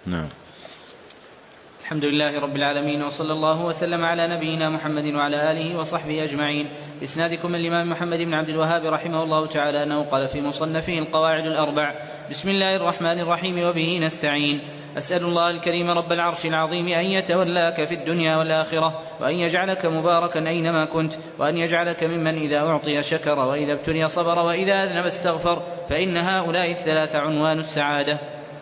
نعم. الحمد لله رب العالمين، وصلى الله وسلم على نبينا محمد وعلى آله وصحبه أجمعين. إسنادكم من الإمام محمد بن عبد الوهاب رحمه الله تعالى أنه قال في مصنفه القواعد الأربع: بسم الله الرحمن الرحيم، وبه نستعين. أسأل الله الكريم رب العرش العظيم أن يتولاك في الدنيا والآخرة، وأن يجعلك مباركا أينما كنت، وأن يجعلك ممن إذا أعطي شكر، وإذا ابتلي صبر، وإذا أذنب استغفر، فإن هؤلاء الثلاث عنوان السعادة.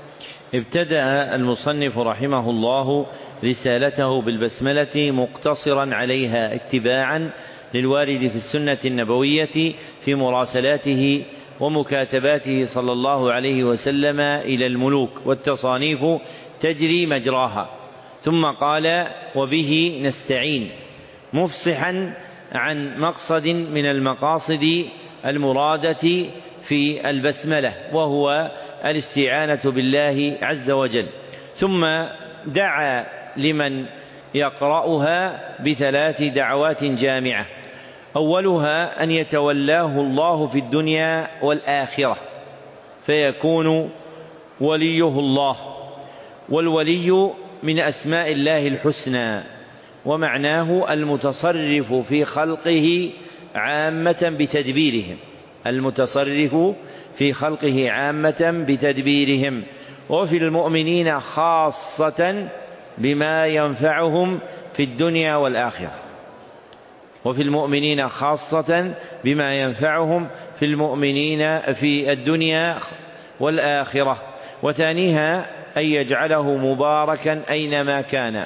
ابتدأ المصنف رحمه الله رسالته بالبسملة مقتصرا عليها اتباعا للوارد في السنة النبوية في مراسلاته ومكاتباته صلى الله عليه وسلم إلى الملوك، والتصانيف تجري مجراها. ثم قال: وبه نستعين، مفصحا عن مقصد من المقاصد المرادة في البسملة، وهو الاستعانة بالله عز وجل. ثم دعا لمن يقرأها بثلاث دعوات جامعة: أولها أن يتولاه الله في الدنيا والآخرة فيكون وليه الله، والولي من أسماء الله الحسنى، ومعناه المتصرف في خلقه عامة بتدبيرهم، المتصرف في خلقه عامة بتدبيرهم، وفي المؤمنين خاصة بما ينفعهم في الدنيا والآخرة، وفي المؤمنين خاصة بما ينفعهم في المؤمنين في الدنيا والآخرة. وثانيها أن يجعله مباركا أينما كان،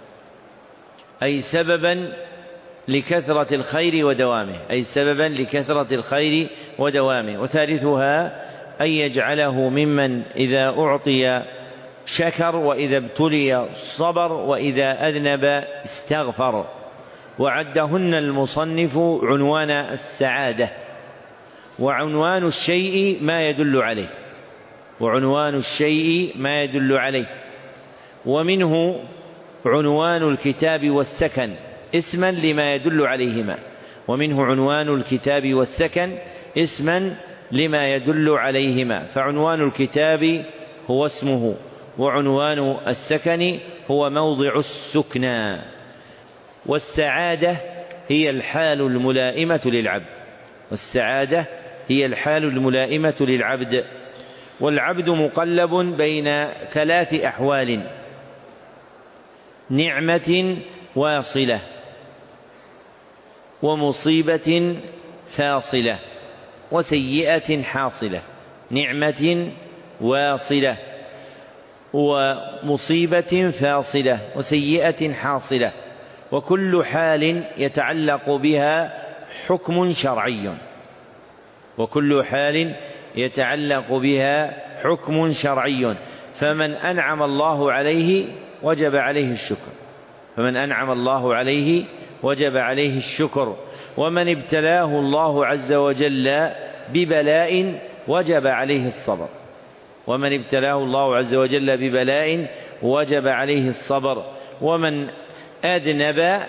أي سببا لكثرة الخير ودوامه، أي سببا لكثرة الخير ودوامه. وثالثها أن يجعله ممن إذا أعطي شكر، وإذا ابتلي صبر، وإذا أذنب استغفر. وعدهن المصنف عنوان السعادة، وعنوان الشيء ما يدل عليه، وعنوان الشيء ما يدل عليه. ومنه عنوان الكتاب والسكن اسما لما يدل عليهما، ومنه عنوان الكتاب والسكن اسما لما يدل عليهما، فعنوان الكتاب هو اسمه، وعنوان السكن هو موضع السكنى. والسعادة هي الحال الملائمة للعبد، والسعادة هي الحال الملائمة للعبد. والعبد مقلب بين ثلاث أحوال: نعمة واصلة، ومصيبة فاصلة، وسيئة حاصلة. نعمة واصلة، ومصيبة فاصلة، وسيئة حاصلة، وكل حال يتعلق بها حكم شرعي، وكل حال يتعلق بها حكم شرعي. فمن أنعم الله عليه وجب عليه الشكر، فمن أنعم الله عليه وجب عليه الشكر. ومن ابتلاه الله عز وجل ببلاء وجب عليه الصبر، ومن ابتلاه الله عز وجل ببلاء وجب عليه الصبر. ومن أذنب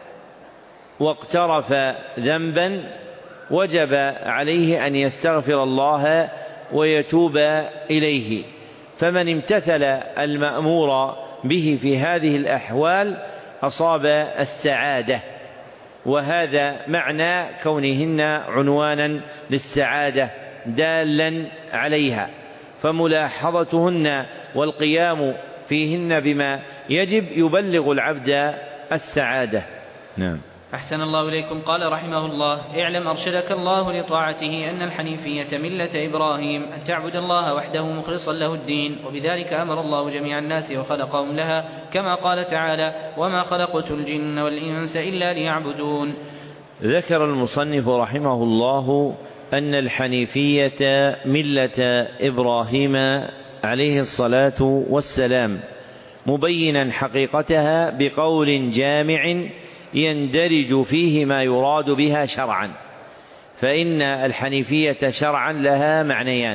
واقترف ذنبا وجب عليه أن يستغفر الله ويتوب إليه. فمن امتثل المأمور به في هذه الأحوال أصاب السعادة، وهذا معنى كونهن عنوانا للسعادة دالا عليها، فملاحظتهن والقيام فيهن بما يجب يبلغ العبد السعادة. نعم. أحسن الله إليكم. قال رحمه الله: اعلم أرشدك الله لطاعته أن الحنيفية ملة إبراهيم، أن تعبد الله وحده مخلصا له الدين، وبذلك أمر الله جميع الناس وخلقهم لها، كما قال تعالى: وما خلقت الجن والإنس إلا ليعبدون. ذكر المصنف رحمه الله أن الحنيفية ملة إبراهيم عليه الصلاة والسلام، مبينا حقيقتها بقول جامع يندرج فيه ما يراد بها شرعا. فإن الحنيفية شرعا لها معنيان: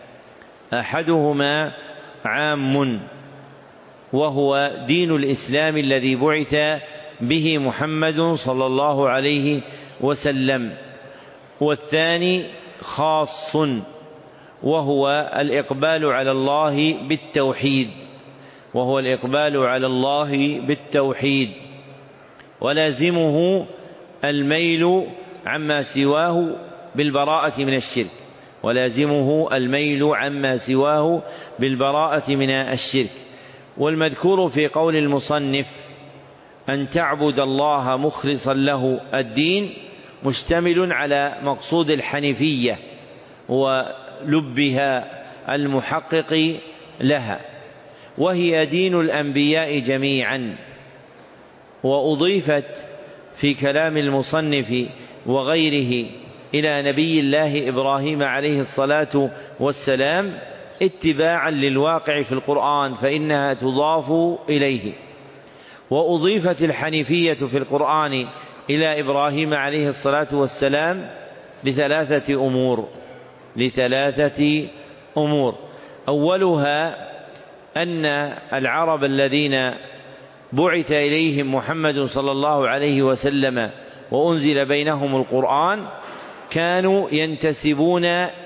أحدهما عام وهو دين الإسلام الذي بعث به محمد صلى الله عليه وسلم، والثاني خاص وهو الإقبال على الله بالتوحيد. وهو الإقبال على الله بالتوحيد، ولازمه الميل عما سواه بالبراءة من الشرك، ولازمه الميل عما سواه بالبراءة من الشرك. والمذكور في قول المصنف أن تعبد الله مخلصا له الدين مشتمل على مقصود الحنيفية ولبها المحقق لها، وهي دين الأنبياء جميعا. وأضيفت في كلام المصنف وغيره إلى نبي الله إبراهيم عليه الصلاة والسلام اتباعا للواقع في القرآن، فإنها تضاف إليه. وأضيفت الحنيفية في القرآن إلى إبراهيم عليه الصلاة والسلام لثلاثة أمور. أولها أن العرب الذين بعث إليهم محمد صلى الله عليه وسلم وأنزل بينهم القرآن كانوا ينتسبون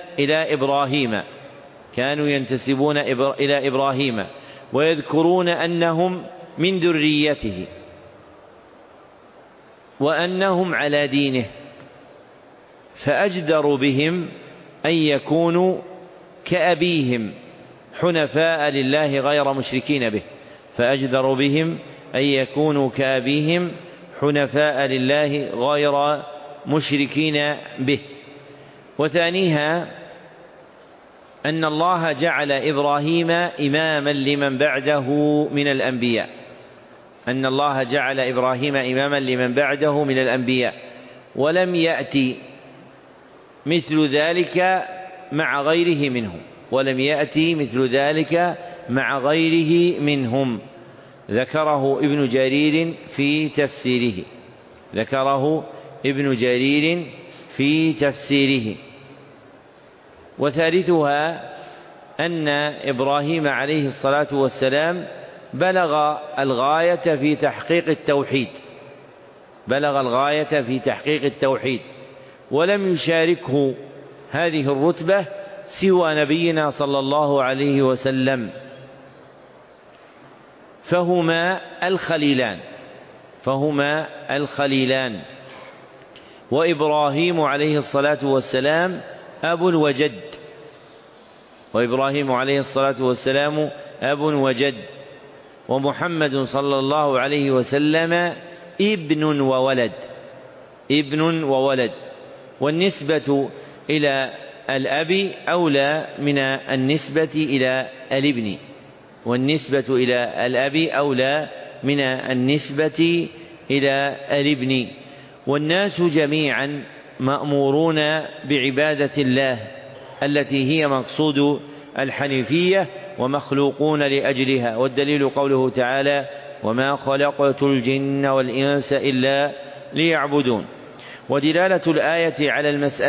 إلى إبراهيم ويذكرون أنهم من ذريته وأنهم على دينه، فأجدر بهم أن يكونوا كأبيهم حنفاء لله غير مشركين به، فأجدر بهم أن يكونوا كأبيهم حنفاء لله غير مشركين به. وثانيها أن الله جعل إبراهيم إماما لمن بعده من الأنبياء، ولم يأتي مثل ذلك مع غيره منهم. ذكره ابن جرير في تفسيره. وثالثها أن إبراهيم عليه الصلاة والسلام بلغ الغاية في تحقيق التوحيد، ولم يشاركه هذه الرتبة سوى نبينا صلى الله عليه وسلم، فهما الخليلان. وإبراهيم عليه الصلاة والسلام أب وجد، ومحمد صلى الله عليه وسلم ابن وولد، والنسبة إلى الأب أولى من النسبة إلى الابن. والناس جميعا مأمورون بعبادة الله التي هي مقصود الحنيفية ومخلوقون لأجلها، والدليل قوله تعالى: وما خلقت الجن والإنس إلا ليعبدون. ودلالة الآية على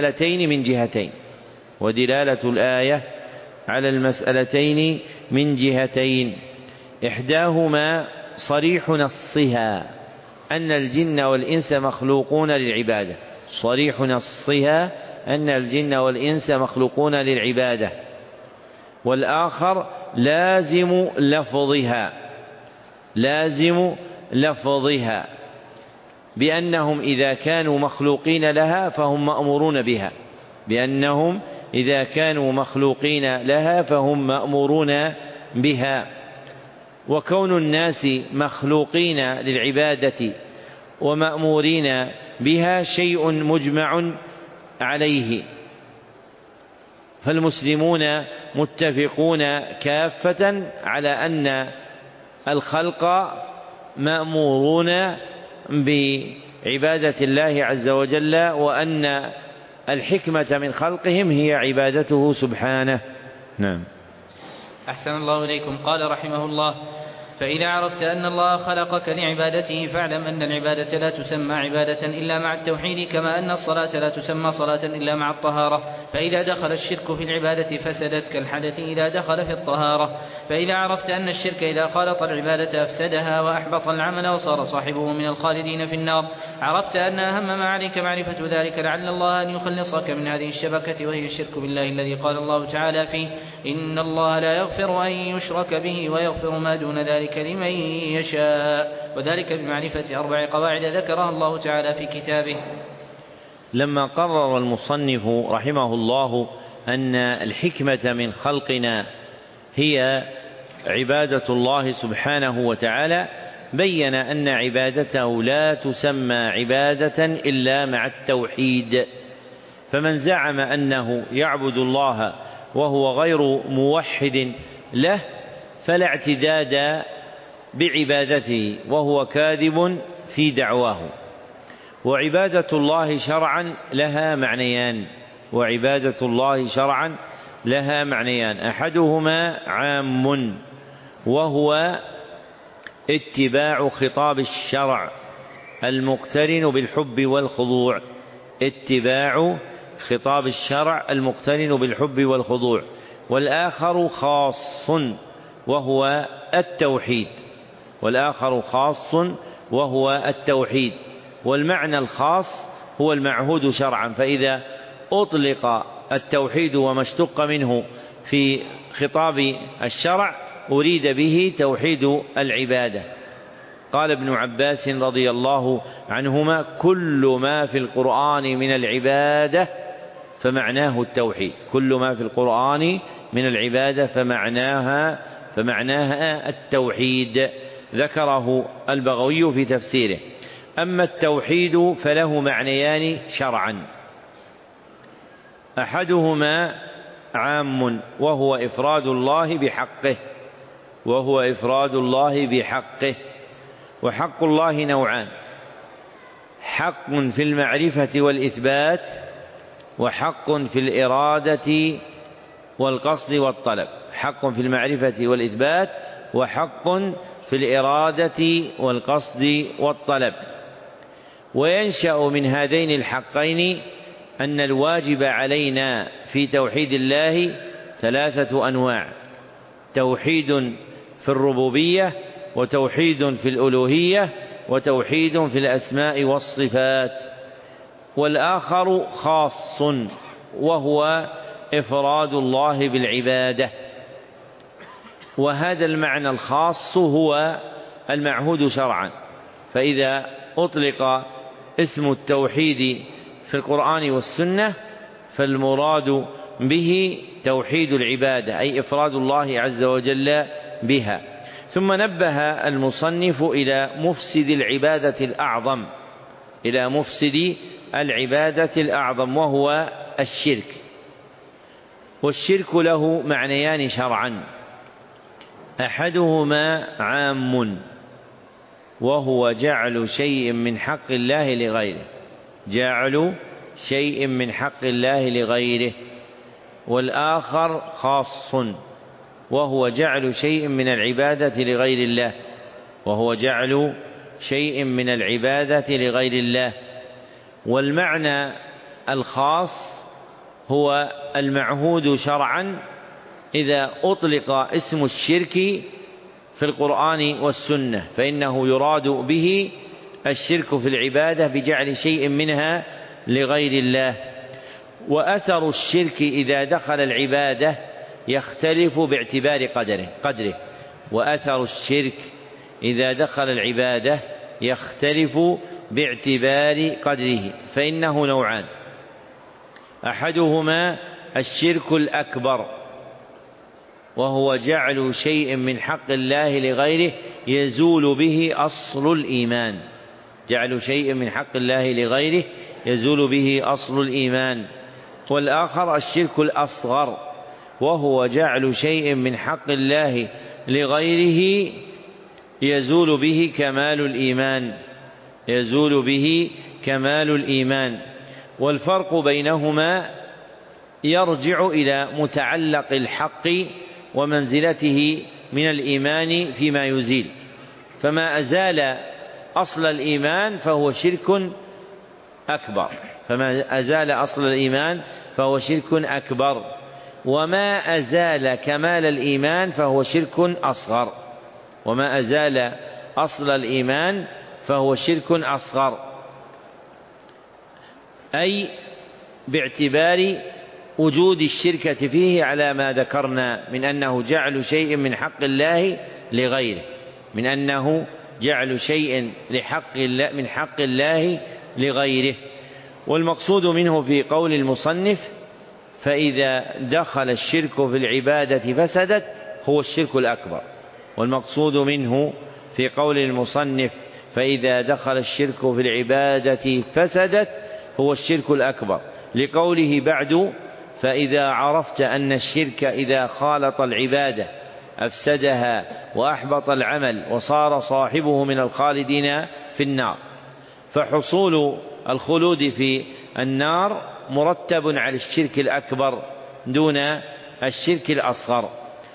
المسألتين من جهتين، إحداهما صريح نصها أن الجن والإنس مخلوقون للعبادة، والآخر لازم لفظها بأنهم إذا كانوا مخلوقين لها فهم مأمورون بها. وكون الناس مخلوقين للعبادة ومأمورين بها شيء مجمع عليه، فالمسلمون متفقون كافة على أن الخلق مأمورون بعبادة الله عز وجل، وأن الحكمة من خلقهم هي عبادته سبحانه. نعم. أحسن الله إليكم. قال رحمه الله: فإذا عرفت أن الله خلقك لعبادته فاعلم أن العبادة لا تسمى عبادة إلا مع التوحيد، كما أن الصلاة لا تسمى صلاة إلا مع الطهارة، فإذا دخل الشرك في العبادة فسدت كالحدث إذا دخل في الطهارة. فإذا عرفت أن الشرك إذا خالط العبادة أفسدها وأحبط العمل وصار صاحبه من الخالدين في النار، عرفت أن أهم ما عليك معرفة ذلك لعل الله أن يخلصك من هذه الشبكة، وهي الشرك بالله الذي قال الله تعالى فيه: إن الله لا يغفر أن يشرك به ويغفر ما دون ذلك لمن يشاء، وذلك بمعرفة 4 قواعد ذكرها الله تعالى في كتابه. لما قرر المصنف رحمه الله أن الحكمة من خلقنا هي عبادة الله سبحانه وتعالى، بين أن عبادته لا تسمى عبادة إلا مع التوحيد. فمن زعم أنه يعبد الله وهو غير موحد له فلا اعتداد بعبادته، وهو كاذب في دعواه. وعبادة الله شرعا لها معنيان، أحدهما عام وهو اتباع خطاب الشرع المقترن بالحب والخضوع، والآخر خاص وهو التوحيد. والمعنى الخاص هو المعهود شرعا، فإذا أطلق التوحيد وما اشتق منه في خطاب الشرع أريد به توحيد العبادة. قال ابن عباس رضي الله عنهما: كل ما في القرآن من العبادة فمعناه التوحيد، فمعناها التوحيد. ذكره البغوي في تفسيره. أما التوحيد فله معنيان شرعا، أحدهما عام وهو إفراد الله بحقه، وحق الله نوعان: حق في المعرفة والإثبات، وحق في الإرادة والقصد والطلب. وينشأ من هذين الحقين أن الواجب علينا في توحيد الله 3 أنواع: توحيد في الربوبية، وتوحيد في الألوهية، وتوحيد في الأسماء والصفات. والآخر خاص وهو إفراد الله بالعبادة، وهذا المعنى الخاص هو المعهود شرعا. فإذا أطلق اسم التوحيد في القرآن والسنة فالمراد به توحيد العبادة، أي إفراد الله عز وجل بها. ثم نبه المصنف إلى مفسد العبادة الأعظم وهو الشرك. والشرك له معنيان شرعا: أحدهما عام وهو جعل شيء من حق الله لغيره، والآخر خاص وهو جعل شيء من العبادة لغير الله. والمعنى الخاص هو المعهود شرعا إذا أطلق اسم الشرك في القرآن والسنة فإنه يراد به الشرك في العبادة بجعل شيء منها لغير الله. وأثر الشرك إذا دخل العبادة يختلف باعتبار قدره، فإنه نوعان: أحدهما الشرك الأكبر وهو جعل شيء من حق الله لغيره يزول به أصل الإيمان. والآخر الشرك الأصغر وهو جعل شيء من حق الله لغيره يزول به كمال الإيمان. والفرق بينهما يرجع إلى متعلق الحق ومنزلته من الإيمان فيما يزيل، فما أزال أصل الإيمان فهو شرك أكبر، فهو شرك أكبر، وما أزال كمال الإيمان فهو شرك أصغر، وما أزال أصل الإيمان فهو شرك أصغر، أي باعتبار وجود الشركة فيه على ما ذكرنا من أنه جعل شيء من حق الله لغيره، من أنه جعل شيء من حق الله لغيره. والمقصود منه في قول المصنف فإذا دخل الشرك في العبادة فسدت هو الشرك الأكبر، والمقصود منه في قول المصنف فإذا دخل الشرك في العبادة فسدت هو الشرك الأكبر، لقوله بعد فإذا عرفت أن الشرك إذا خالط العبادة أفسدها وأحبط العمل وصار صاحبه من الخالدين في النار. فحصول الخلود في النار مرتب على الشرك الأكبر دون الشرك الأصغر.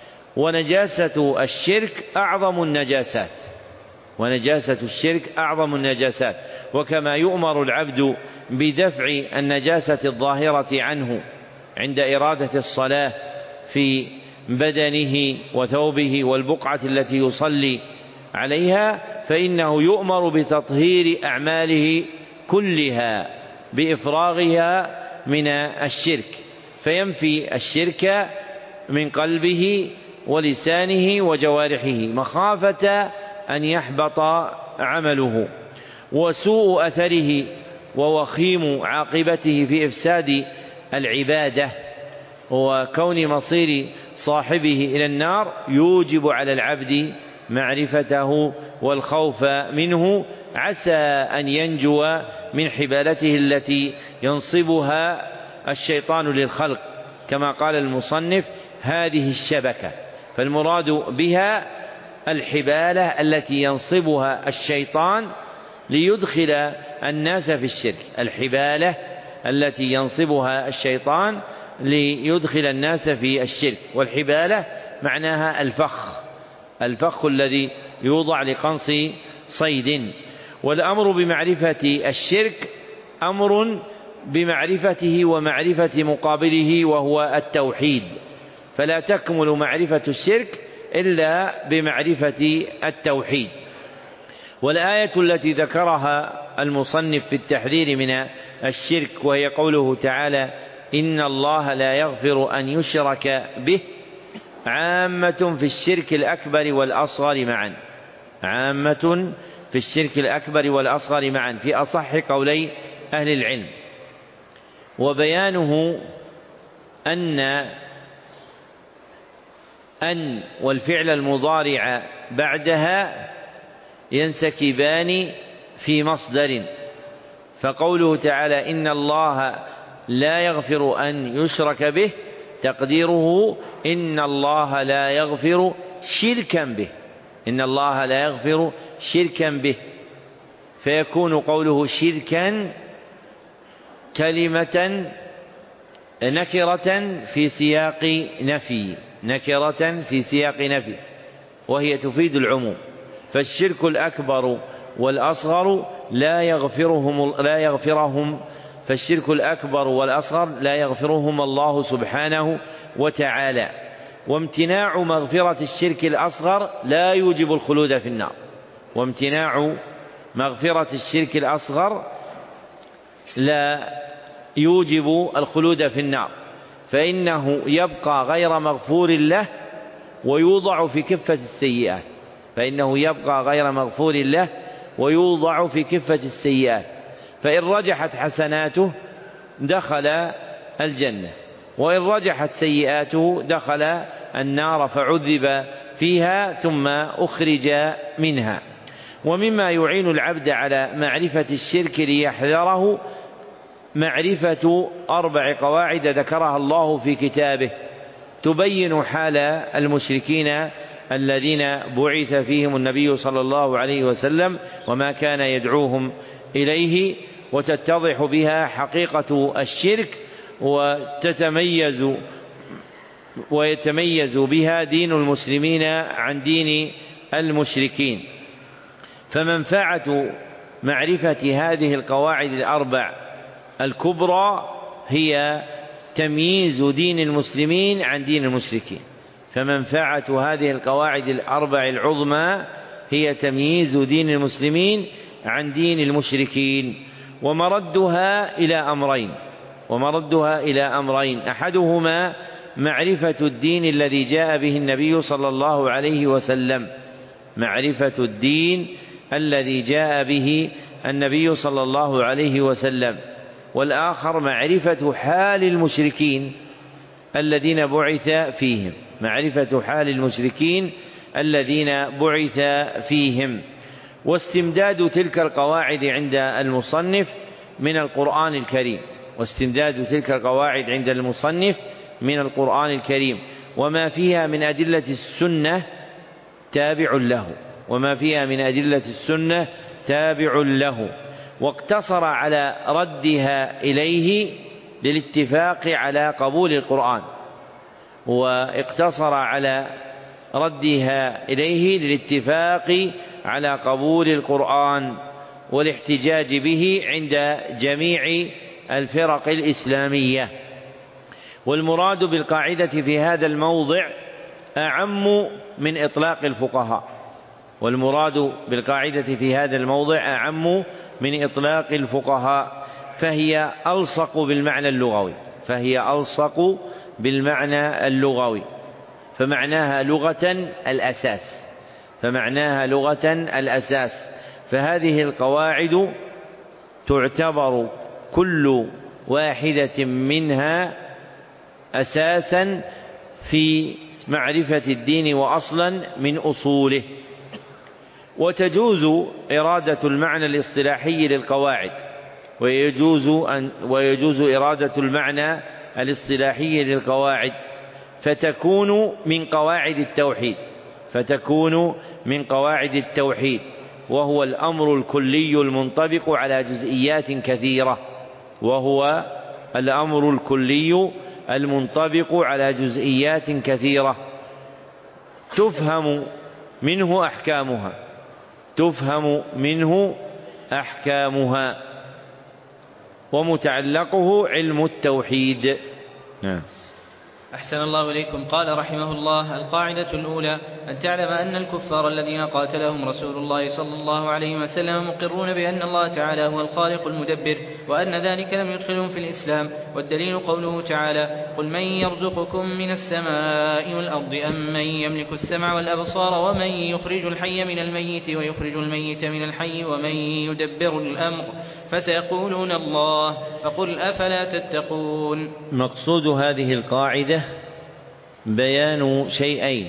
ونجاسة الشرك أعظم النجاسات، ونجاسة الشرك أعظم النجاسات، وكما يؤمر العبد بدفع النجاسة الظاهرة عنه عند إرادة الصلاة في بدنه وثوبه والبقعة التي يصلي عليها، فإنه يؤمر بتطهير أعماله كلها بإفراغها من الشرك، فينفي الشرك من قلبه ولسانه وجوارحه مخافة أن يحبط عمله. وسوء أثره ووخيم عاقبته في إفساد العبادة وكون مصير صاحبه إلى النار يوجب على العبد معرفته والخوف منه، عسى أن ينجو من حبالته التي ينصبها الشيطان للخلق، كما قال المصنف هذه الشبكة، فالمراد بها الحبالة التي ينصبها الشيطان ليدخل الناس في الشرك، الحبالة التي ينصبها الشيطان ليدخل الناس في الشرك. والحبالة معناها الفخ الذي يوضع لقنص صيد. والأمر بمعرفة الشرك أمر بمعرفته ومعرفة مقابله وهو التوحيد، فلا تكمل معرفة الشرك إلا بمعرفة التوحيد. والآية التي ذكرها المصنف في التحذير من الشرك وهي قوله تعالى إن الله لا يغفر أن يشرك به عامة في الشرك الأكبر والأصغر معا، عامة في الشرك الأكبر والأصغر معا في أصح قولي أهل العلم. وبيانه أن والفعل المضارع بعدها ينسكبان في مصدر، فقوله تعالى إن الله لا يغفر أن يشرك به تقديره إن الله لا يغفر شركا به، إن الله لا يغفر شركا به، فيكون قوله شركا كلمة نكرة في سياق نفي، نكرة في سياق نفي، وهي تفيد العموم. فالشرك الأكبر والأصغر لا يغفرهم فالشرك الأكبر والأصغر لا يغفرهم الله سبحانه وتعالى. وامتناع مغفرة الشرك الأصغر لا يوجب الخلود في النار، وامتناع مغفرة الشرك الأصغر لا يوجب الخلود في النار، فإنه يبقى غير مغفور له ويوضع في كفة السيئات، فإنه يبقى غير مغفور له ويوضع في كفة السيئات، فإن رجحت حسناته دخل الجنة، وإن رجحت سيئاته دخل النار فعذب فيها ثم أخرج منها. ومما يعين العبد على معرفة الشرك ليحذره معرفة 4 قواعد ذكرها الله في كتابه تبين حال المشركين الذين بعث فيهم النبي صلى الله عليه وسلم وما كان يدعوهم إليه، وتتضح بها حقيقة الشرك ويتميز بها دين المسلمين عن دين المشركين. فمنفعة معرفة هذه القواعد 4 الكبرى هي تمييز دين المسلمين عن دين المشركين. فمنفعة هذه القواعد الأربع العظمى هي تمييز دين المسلمين عن دين المشركين. ومردها إلى أمرين أحدهما معرفة الدين الذي جاء به النبي صلى الله عليه وسلم، معرفة الدين الذي جاء به النبي صلى الله عليه وسلم، والآخر معرفة حال المشركين الذين بعث فيهم، معرفة حال المشركين الذين بعث فيهم. واستمداد تلك القواعد عند المصنف من القرآن الكريم، واستمداد تلك القواعد عند المصنف من القرآن الكريم، وما فيها من أدلة السنة تابع له، وما فيها من أدلة السنة تابع له. واقتصر على ردها إليه للاتفاق على قبول القرآن، واقتصر على ردها إليه للاتفاق على قبول القرآن والاحتجاج به عند جميع الفرق الإسلامية. والمراد بالقاعدة في هذا الموضع أعم من إطلاق الفقهاء، والمراد بالقاعدة في هذا الموضع أعم من إطلاق الفقهاء، فهي ألصق بالمعنى اللغوي، فهي ألصق بالمعنى اللغوي، فمعناها لغة الأساس، فمعناها لغة الأساس. فهذه القواعد تعتبر كل واحدة منها أساسا في معرفة الدين وأصلا من أصوله. وتجوز إرادة المعنى الاصطلاحي للقواعد، ويجوز إرادة المعنى الاصطلاحي للقواعد، فتكون من قواعد التوحيد، فتكون من قواعد التوحيد، وهو الأمر الكلي المنطبق على جزئيات كثيرة، وهو الأمر الكلي المنطبق على جزئيات كثيرة تفهم منه أحكامها، تفهم منه أحكامها، ومتعلقه علم التوحيد. نعم. أحسن الله إليكم. قال رحمه الله: القاعدة الأولى أن تعلم أن الكفار الذين قاتلهم رسول الله صلى الله عليه وسلم مقرون بأن الله تعالى هو الخالق المدبر، وأن ذلك لم يدخلهم في الإسلام. والدليل قوله تعالى: قل من يرزقكم من السماء والأرض أم من يملك السمع والأبصار ومن يخرج الحي من الميت ويخرج الميت من الحي ومن يدبر الأمر فسيقولون الله فقل أفلا تتقون. مقصود هذه القاعدة بيان شيئين: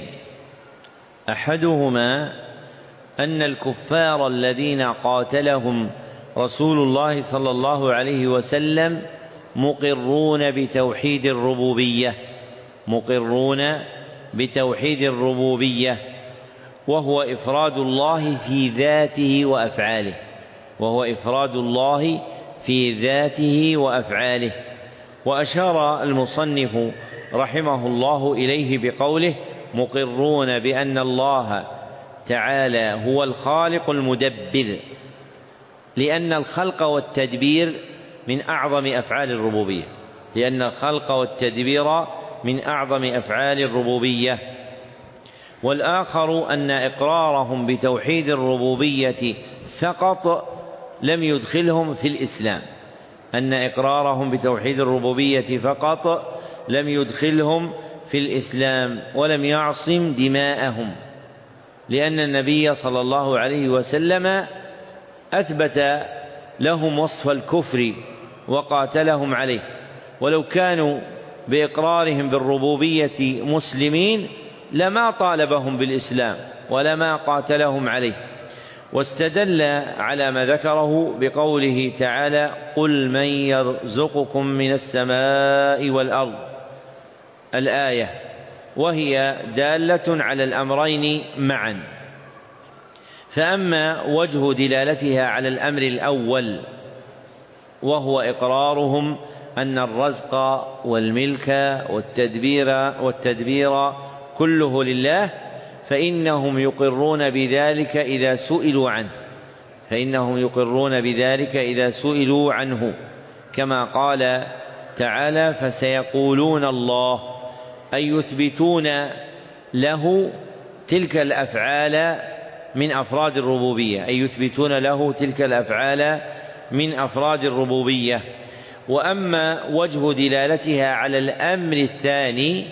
أحدهما أن الكفار الذين قاتلهم رسول الله صلى الله عليه وسلم مقرون بتوحيد الربوبية، مقرون بتوحيد الربوبية، وهو إفراد الله في ذاته وأفعاله، وهو إفراد الله في ذاته وأفعاله. وأشار المصنف رحمه الله إليه بقوله: مقرون بأن الله تعالى هو الخالق المدبر، لأن الخلق والتدبير من أعظم أفعال الربوبية، لأن الخلق والتدبير من أعظم أفعال الربوبية. والآخر أن إقرارهم بتوحيد الربوبية فقط لم يدخلهم في الإسلام، أن إقرارهم بتوحيد الربوبية فقط لم يدخلهم في الإسلام ولم يعصم دماءهم، لأن النبي صلى الله عليه وسلم أثبت لهم وصف الكفر وقاتلهم عليه، ولو كانوا بإقرارهم بالربوبية مسلمين لما طالبهم بالإسلام ولما قاتلهم عليه. واستدل على ما ذكره بقوله تعالى: قل من يرزقكم من السماء والأرض، الآية، وهي دالة على الأمرين معا. فأما وجه دلالتها على الأمر الأول وهو إقرارهم أن الرزق والملك والتدبير كله لله، فإنهم يقرون بذلك إذا سئلوا عنه، فإنهم يقرون بذلك إذا سئلوا عنه، كما قال تعالى فسيقولون الله، أي يثبتون له تلك الأفعال من أفراد الربوبية، أي يثبتون له تلك الأفعال من أفراد الربوبية. وأما وجه دلالتها على الأمر الثاني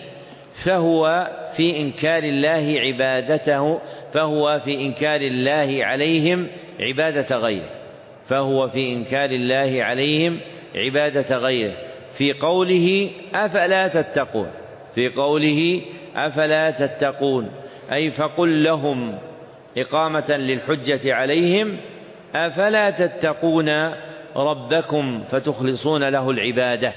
فهو في إنكار الله عبادته، فهو في إنكار الله عليهم عبادة غيره، فهو في إنكار الله عليهم عبادة غيره في قوله أفلا تتقون، في قوله أفلا تتقون، أي فقل لهم إقامة للحجة عليهم أفلا تتقون ربكم فتخلصون له العبادة،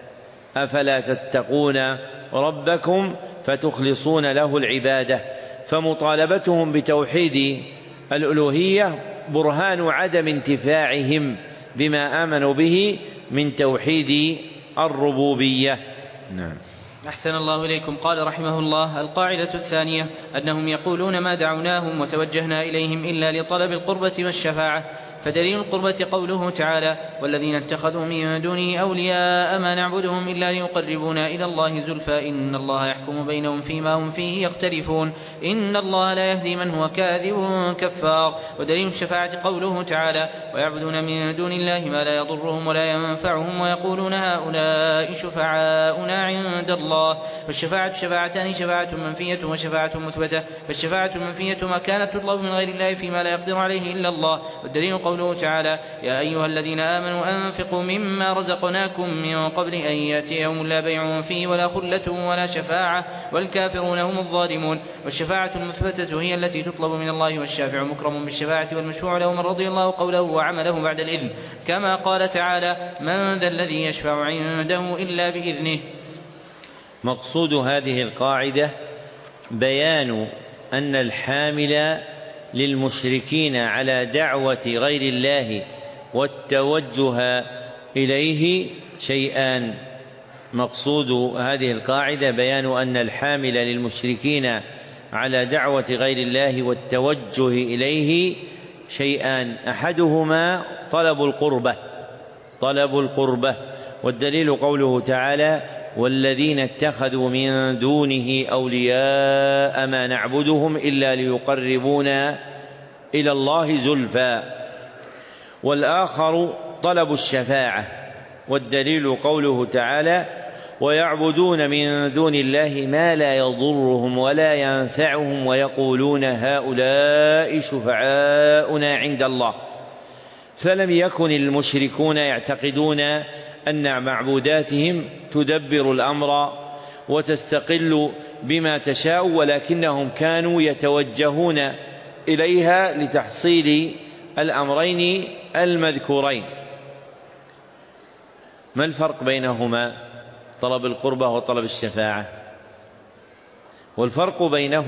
أفلا تتقون ربكم فتخلصون له العبادة. فمطالبتهم بتوحيد الألوهية برهان عدم انتفاعهم بما آمنوا به من توحيد الربوبية. نعم. أحسن الله إليكم. قال رحمه الله: القاعدة الثانية أنهم يقولون ما دعوناهم وتوجهنا إليهم إلا لطلب القربة والشفاعة، فدليل القربة قوله تعالى: والذين اتخذوا من دونه أولياء ما نعبدهم إلا ليقربونا إلى الله زلفى إن الله يحكم بينهم فيما هم فيه يختلفون إن الله لا يهدي من هو كاذب كفار. ودليل الشفاعة قوله تعالى: ويعبدون من دون الله ما لا يضرهم ولا ينفعهم ويقولون هؤلاء شفعاؤنا عند الله. والشفاعة شفاعتان: شفاعة منفية وشفاعة مثبتة. فالشفاعة المنفية ما كانت تطلب من غير الله فيما لا يقدر عليه إلا الله. والدليل قوله تعالى: يا أيها الذين آمنوا أنفقوا مما رزقناكم من قبل أن يأتي يوم لا بيع فيه ولا خلة ولا شفاعة والكافرون هم الظالمون. والشفاعة المثبتة هي التي تطلب من الله، والشافع مكرم بالشفاعة والمشفوع له من رضي الله قوله وعمله بعد الإذن، كما قال تعالى: من ذا الذي يشفع عنده إلا بإذنه. مقصود هذه القاعدة بيان أن الحامل للمشركين على دعوة غير الله والتوجه إليه شيئان. مقصود هذه القاعدة بيان أن الحامل للمشركين على دعوة غير الله والتوجه إليه شيئان: أحدهما طلب القربة، والدليل قوله تعالى: والذين اتخذوا من دونه أولياء ما نعبدهم إلا ليقربونا إلى الله زلفى. والآخر طلب الشفاعة، والدليل قوله تعالى: ويعبدون من دون الله ما لا يضرهم ولا ينفعهم ويقولون هؤلاء شفعاؤنا عند الله. فلم يكن المشركون يعتقدون أن معبوداتهم تدبر الأمر وتستقل بما تشاء، ولكنهم كانوا يتوجهون إليها لتحصيل الأمرين المذكورين. ما الفرق بينهما؟ طلب القربة وطلب الشفاعة. والفرق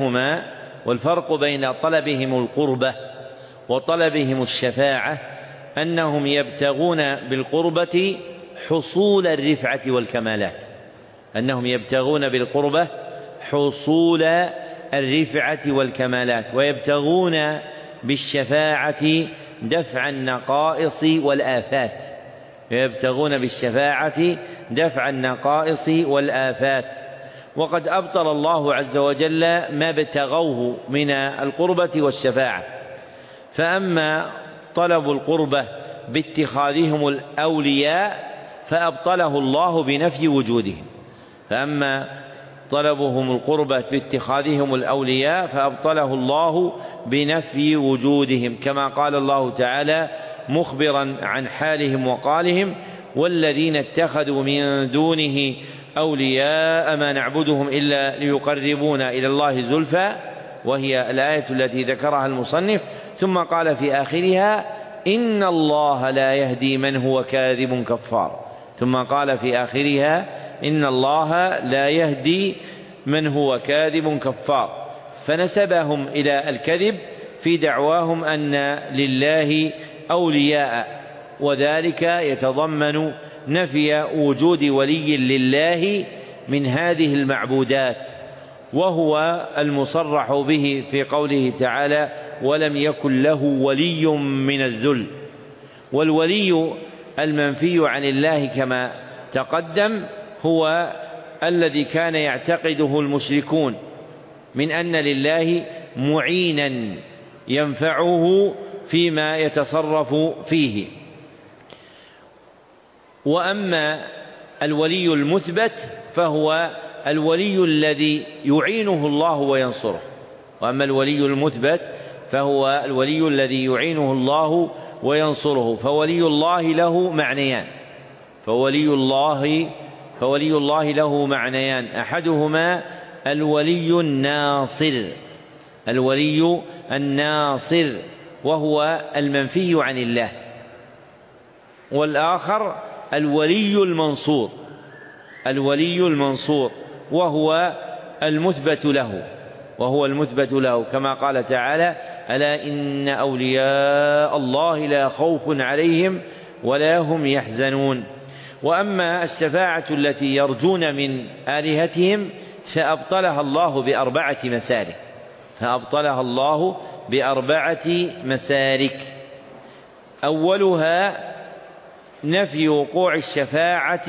بين طلبهم القربة وطلبهم الشفاعة أنهم يبتغون بالقربة حصول الرفعة والكمالات، أنهم يبتغون بالقربة حصول الرفعة والكمالات، ويبتغون بالشفاعة دفع النقائص والآفات، يبتغون بالشفاعة دفع النقائص والآفات. وقد أبطل الله عز وجل ما ابتغوه من القربة والشفاعة. فأما طلب القربة باتخاذهم الأولياء فأبطله الله بنفي وجودهم، فأما طلبهم القربة باتخاذهم الأولياء فأبطله الله بنفي وجودهم، كما قال الله تعالى مخبرا عن حالهم وقالهم: والذين اتخذوا من دونه أولياء ما نعبدهم إلا ليقربونا إلى الله زلفى، وهي الآية التي ذكرها المصنف. ثم قال في آخرها: إن الله لا يهدي من هو كاذب كفار. ثم قال في آخرها: إن الله لا يهدي من هو كاذب كفار. فنسبهم إلى الكذب في دعواهم أن لله أولياء، وذلك يتضمن نفي وجود ولي لله من هذه المعبودات، وهو المصرح به في قوله تعالى: ولم يكن له ولي من الذل. والولي المنفي عن الله كما تقدم هو الذي كان يعتقده المشركون من أن لله معينا ينفعه فيما يتصرف فيه. وأما الولي المثبت فهو الولي الذي يعينه الله وينصره. وأما الولي المثبت فهو الولي الذي يعينه الله وينصره. فولي الله له معنيان، فولي الله له معنيان، أحدهما الولي الناصر وهو المنفي عن الله، والآخر الولي المنصور وهو المثبت له كما قال تعالى: ألا إن أولياء الله لا خوف عليهم ولا هم يحزنون. وأما الشفاعة التي يرجون من آلهتهم فأبطلها الله بأربعة مسالك. أولها نفي وقوع الشفاعة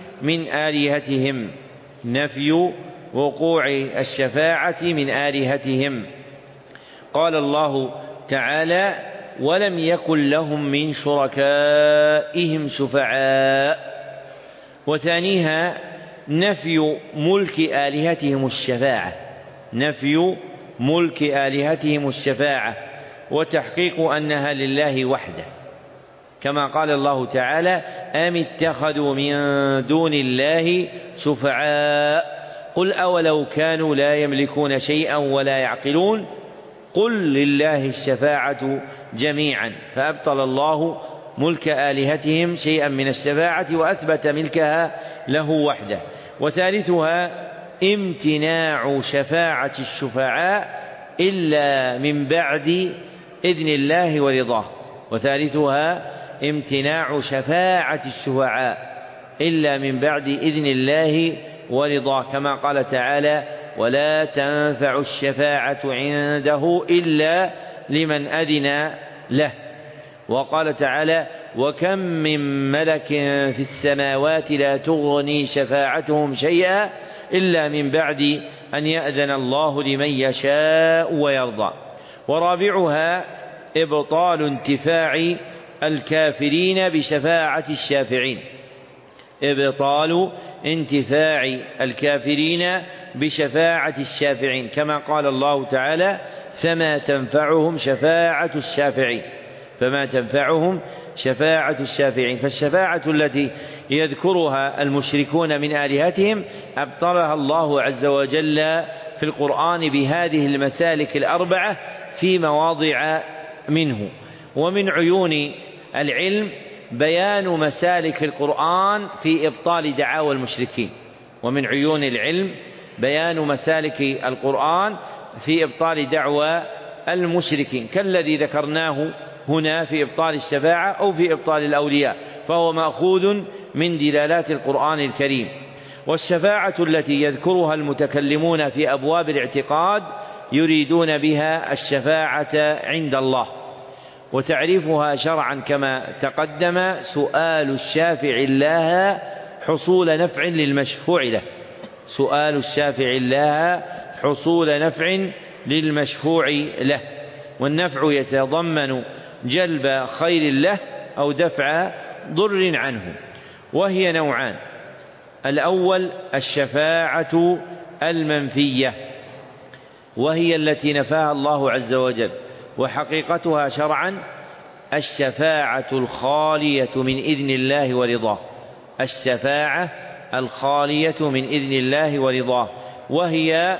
من آلهتهم. قال الله تعالى: ولم يكن لهم من شركائهم شفعاء. وثانيها نفي ملك آلهتهم الشفاعة وتحقيق أنها لله وحده، كما قال الله تعالى: أم اتخذوا من دون الله شفعاء قل أولو كانوا لا يملكون شيئا ولا يعقلون قل لله الشفاعة جميعا. فأبطل الله ملك آلهتهم شيئا من الشفاعة وأثبت ملكها له وحده. وثالثها امتناع شفاعة الشفعاء إلا من بعد إذن الله ورضاه كما قال تعالى: ولا تنفع الشفاعة عنده إلا لمن أذن له. وقال تعالى: وكم من ملك في السماوات لا تغني شفاعتهم شيئا إلا من بعد أن يأذن الله لمن يشاء ويرضى. ورابعها إبطال انتفاع الكافرين بشفاعة الشافعين كما قال الله تعالى: فما تنفعهم شفاعة الشافعين. فالشفاعة التي يذكرها المشركون من آلهتهم أبطلها الله عز وجل في القرآن بهذه المسالك الأربعة في مواضع منه. ومن عيون العلم بيان مسالك القرآن في إبطال دعاوى المشركين كالذي ذكرناه هنا في إبطال الشفاعة أو في إبطال الأولياء، فهو مأخوذ من دلالات القرآن الكريم. والشفاعة التي يذكرها المتكلمون في أبواب الاعتقاد يريدون بها الشفاعة عند الله. وتعريفها شرعا كما تقدم: سؤال الشافع الله حصول نفع للمشفوع له، والنفع يتضمن جلب خير له أو دفع ضر عنه. وهي نوعان: الأول الشفاعة المنفية، وهي التي نفاها الله عز وجل، وحقيقتها شرعا الشفاعة الخالية من إذن الله ورضاه، وهي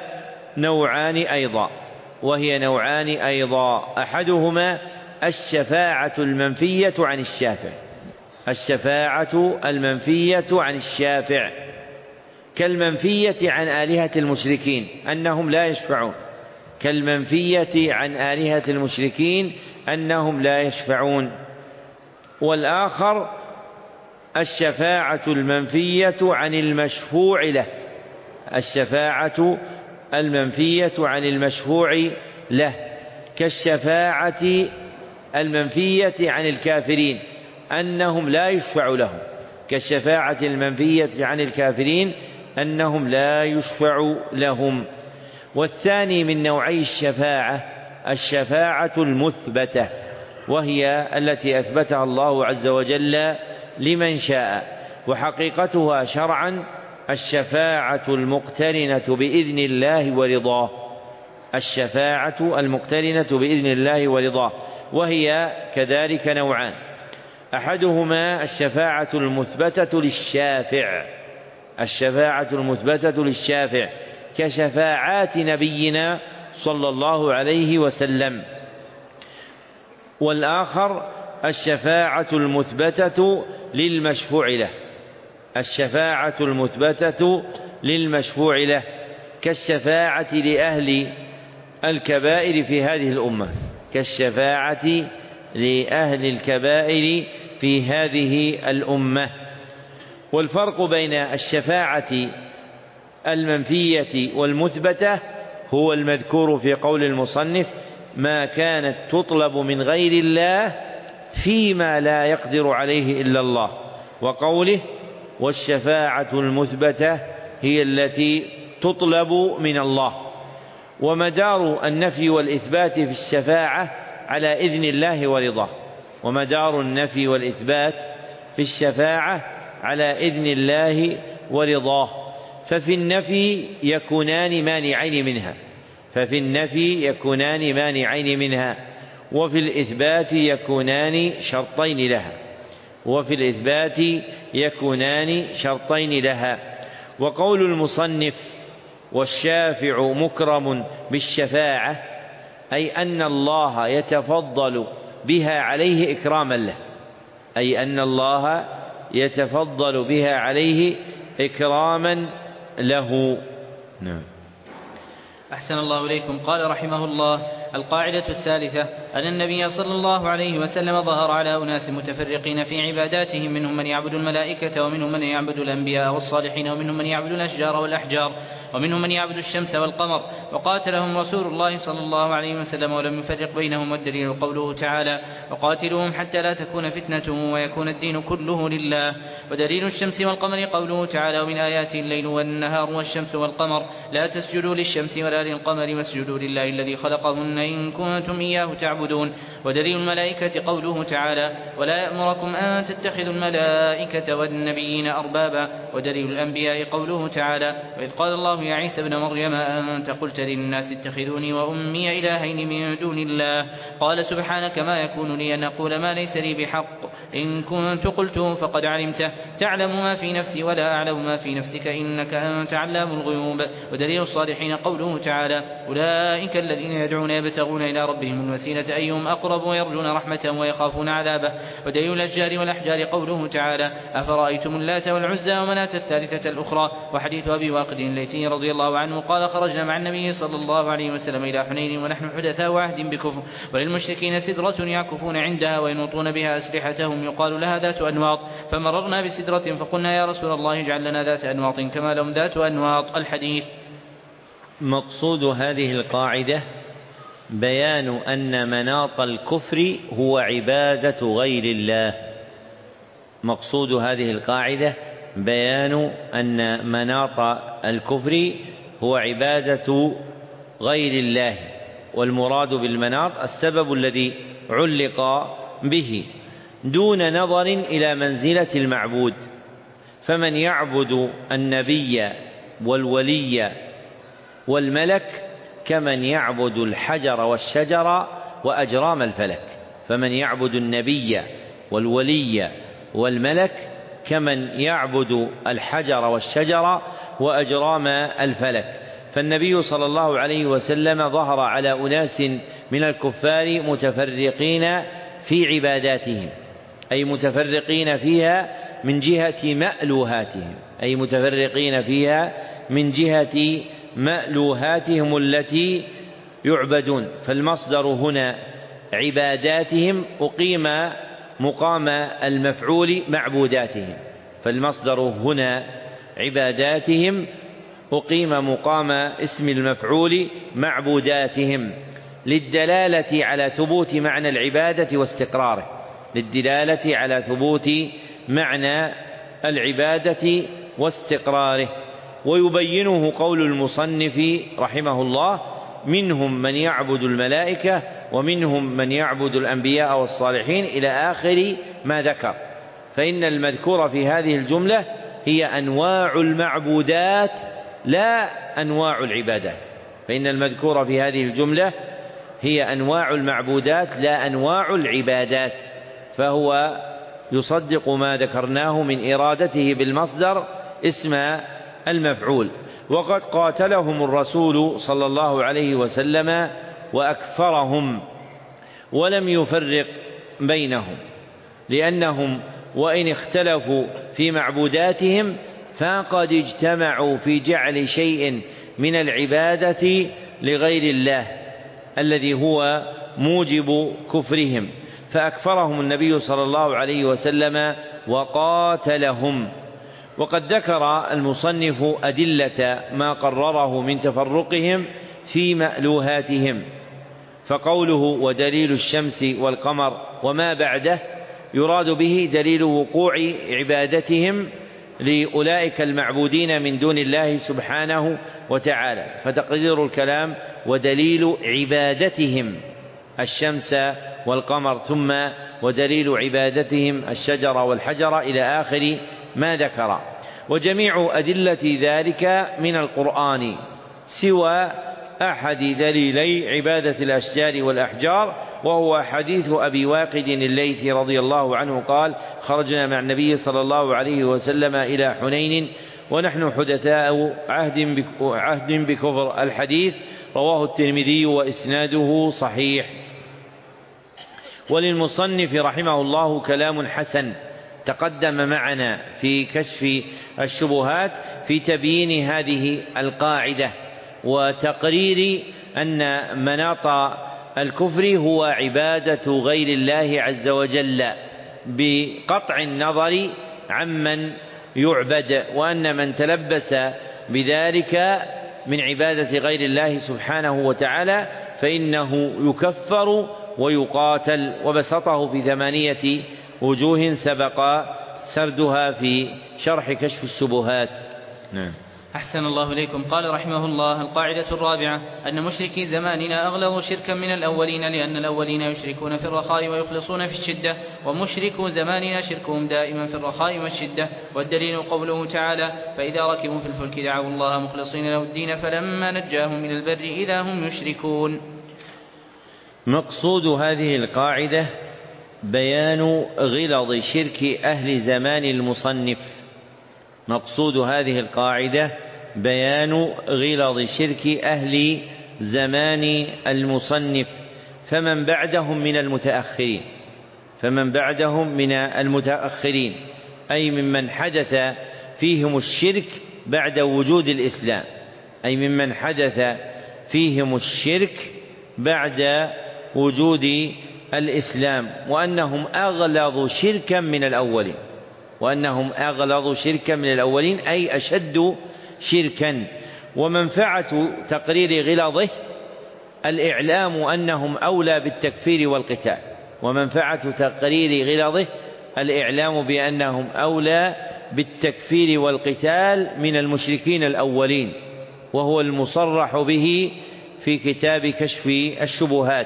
نوعان أيضا. أحدهما الشفاعة المنفية عن الشافع كالمنفية عن آلهة المشركين أنهم لا يشفعون. والآخر الشفاعة المنفية عن المشفوع له كالشفاعة المنفية عن الكافرين أنهم لا يشفع لهم، كالشفاعة المنفية عن الكافرين أنهم لا يشفع لهم. والثاني من نوعي الشفاعة المثبتة، وهي التي أثبتها الله عز وجل لمن شاء، وحقيقتها شرعا الشفاعة المقترنة بإذن الله ورضاه، الشفاعة المقترنة بإذن الله ورضاه، وهي كذلك نوعان: أحدهما الشفاعة المثبتة للشافع كشفاعات نبينا صلى الله عليه وسلم، والآخر الشفاعة المثبتة للمشفوع له كالشفاعة لأهل الكبائر في هذه الأمة. والفرق بين الشفاعة المنفية والمثبتة هو المذكور في قول المصنف: ما كانت تطلب من غير الله فيما لا يقدر عليه إلا الله، وقوله: والشفاعة المثبتة هي التي تطلب من الله. ومدار النفي والإثبات في الشفاعة على إذن الله ورضاه، ففي النفي يكونان مانعين منها، وفي الإثبات يكونان شرطين لها. وقول المصنف: والشافع مكرم بالشفاعة، أي أن الله يتفضل بها عليه إكراما له. نعم. أحسن الله إليكم. قال رحمه الله: القاعدة الثالثة أن النبي صلى الله عليه وسلم ظهر على أناس متفرقين في عباداتهم، منهم من يعبد الملائكة، ومنهم من يعبد الأنبياء والصالحين، ومنهم من يعبد الأشجار والأحجار، ومنهم من يعبد الشمس والقمر، وقاتلهم رسول الله صلى الله عليه وسلم ولم يفرق بينهم. والدليل قوله تعالى: وقاتلوهم حتى لا تكون فتنة ويكون الدين كله لله. ودليل الشمس والقمر قوله تعالى: ومن آياته الليل والنهار والشمس والقمر لا تسجدوا للشمس ولا للقمر واسجدوا لله الذي خلقهن إن كنتم إياه تعبدون. ودليل الملائكة قوله تعالى: ولا يأمركم أن تتخذوا الملائكة والنبيين أربابا. ودليل الأنبياء قوله تعالى: وإذ قال الله يا عيسى ابن مريم أنت قلت للناس اتخذوني وأمي إلهين من دون الله، قال سبحانك ما يكون لي أن أقول ما ليس لي بحق، إن كنت قلته فقد علمته، تعلم ما في نفسي ولا أعلم ما في نفسك إنك أنت علام الغيوب. ودليل الصالحين قوله تعالى: أولئك الذين يدعون يبتغون إلى ربهم الوسيلة أيهم أقرب ويرجون رحمته ويخافون عذابه. ودليل الأشجار والأحجار قوله تعالى: أفرأيتم اللات والعزى ومناة الثالثة الأخرى. وحديث أبي واقد الليثي رضي الله عنه قال: خرجنا مع النبي صلى الله عليه وسلم إلى حنين ونحن حدثاء عهد بكفر، وللمشركين سدرة يعكفون عندها وينوطون بها أسلحتهم يقال لها ذات أنواط، فمررنا بسدرة فقلنا يا رسول الله اجعل لنا ذات أنواط كما لهم ذات أنواط. الحديث. مقصود هذه القاعدة بيان أن مناط الكفر هو عبادة غير الله. مقصود هذه القاعدة بيان أن مناط الكفر هو عبادة غير الله، والمراد بالمناط السبب الذي علق به دون نظر إلى منزلة المعبود. فمن يعبد النبي والولي والملك كمن يعبد الحجر والشجر وأجرام الفلك. فمن يعبد النبي والولي والملك كمن يعبد الحجر والشجر وأجرام الفلك. فالنبي صلى الله عليه وسلم ظهر على أناس من الكفار متفرقين في عباداتهم، أي متفرقين فيها من جهة مألوهاتهم التي يعبدون. فالمصدر هنا عباداتهم أقيم مقام المفعول معبوداتهم، فالمصدر هنا عباداتهم أقيم مقام اسم المفعول معبوداتهم، للدلالة على ثبوت معنى العبادة واستقراره، للدلالة على ثبوت معنى العبادة واستقراره. ويبينه قول المصنف رحمه الله: منهم من يعبد الملائكة ومنهم من يعبد الأنبياء والصالحين إلى آخر ما ذكر. فإن المذكور في هذه الجملة هي أنواع المعبودات لا أنواع العبادات. فإن المذكور في هذه الجملة هي أنواع المعبودات لا أنواع العبادات، فهو يصدق ما ذكرناه من إرادته بالمصدر اسم المفعول. وقد قاتلهم الرسول صلى الله عليه وسلم وأكفرهم ولم يفرق بينهم، لأنهم وإن اختلفوا في معبوداتهم فقد اجتمعوا في جعل شيء من العبادة لغير الله الذي هو موجب كفرهم، فأكفرهم النبي صلى الله عليه وسلم وقاتلهم. وقد ذكر المصنف أدلة ما قرره من تفرقهم في مألوهاتهم، فقوله: ودليل الشمس والقمر وما بعده، يراد به دليل وقوع عبادتهم لأولئك المعبودين من دون الله سبحانه وتعالى، فتقدير الكلام: ودليل عبادتهم الشمس والقمر، ثم ودليل عبادتهم الشجر والحجر إلى آخر ما ذكر. وجميع أدلة ذلك من القرآن سوى أحد دليلي عبادة الأشجار والأحجار، وهو حديث أبي واقد الليثي رضي الله عنه قال: خرجنا مع النبي صلى الله عليه وسلم إلى حنين ونحن حدثاء عهد بكفر. الحديث رواه الترمذي وإسناده صحيح. وللمصنف رحمه الله كلام حسن تقدم معنا في كشف الشبهات في تبيين هذه القاعدة وتقرير أن مناط الكفر هو عبادة غير الله عز وجل بقطع النظر عمن يعبد، وأن من تلبس بذلك من عبادة غير الله سبحانه وتعالى فإنه يكفر ويقاتل. وبسطه في 8 وجوه سبق سردها في شرح كشف الشبهات. نعم. أحسن الله إليكم. قال رحمه الله: القاعدة الرابعة أن مشركي زماننا أغلظوا شركا من الأولين، لأن الأولين يشركون في الرخاء ويخلصون في الشدة، ومشركو زماننا شركهم دائما في الرخاء والشدة. والدليل قوله تعالى: فإذا ركبوا في الفلك دعوا الله مخلصين له الدين فلما نجاهم إلى البر إذا هم يشركون. مقصود هذه القاعدة بيان غلظ شرك أهل زمان المصنف. مقصود هذه القاعدة بيان غلظ شرك أهل زمان المصنف، فمن بعدهم من المتأخرين أي ممن حدث فيهم الشرك بعد وجود الإسلام، وأنهم أغلظ شركا من الأولين، أي أشد شركا. ومنفعة تقرير غلظه الإعلام أنهم أولى بالتكفير والقتال من المشركين الأولين، وهو المصرح به في كتاب كشف الشبهات.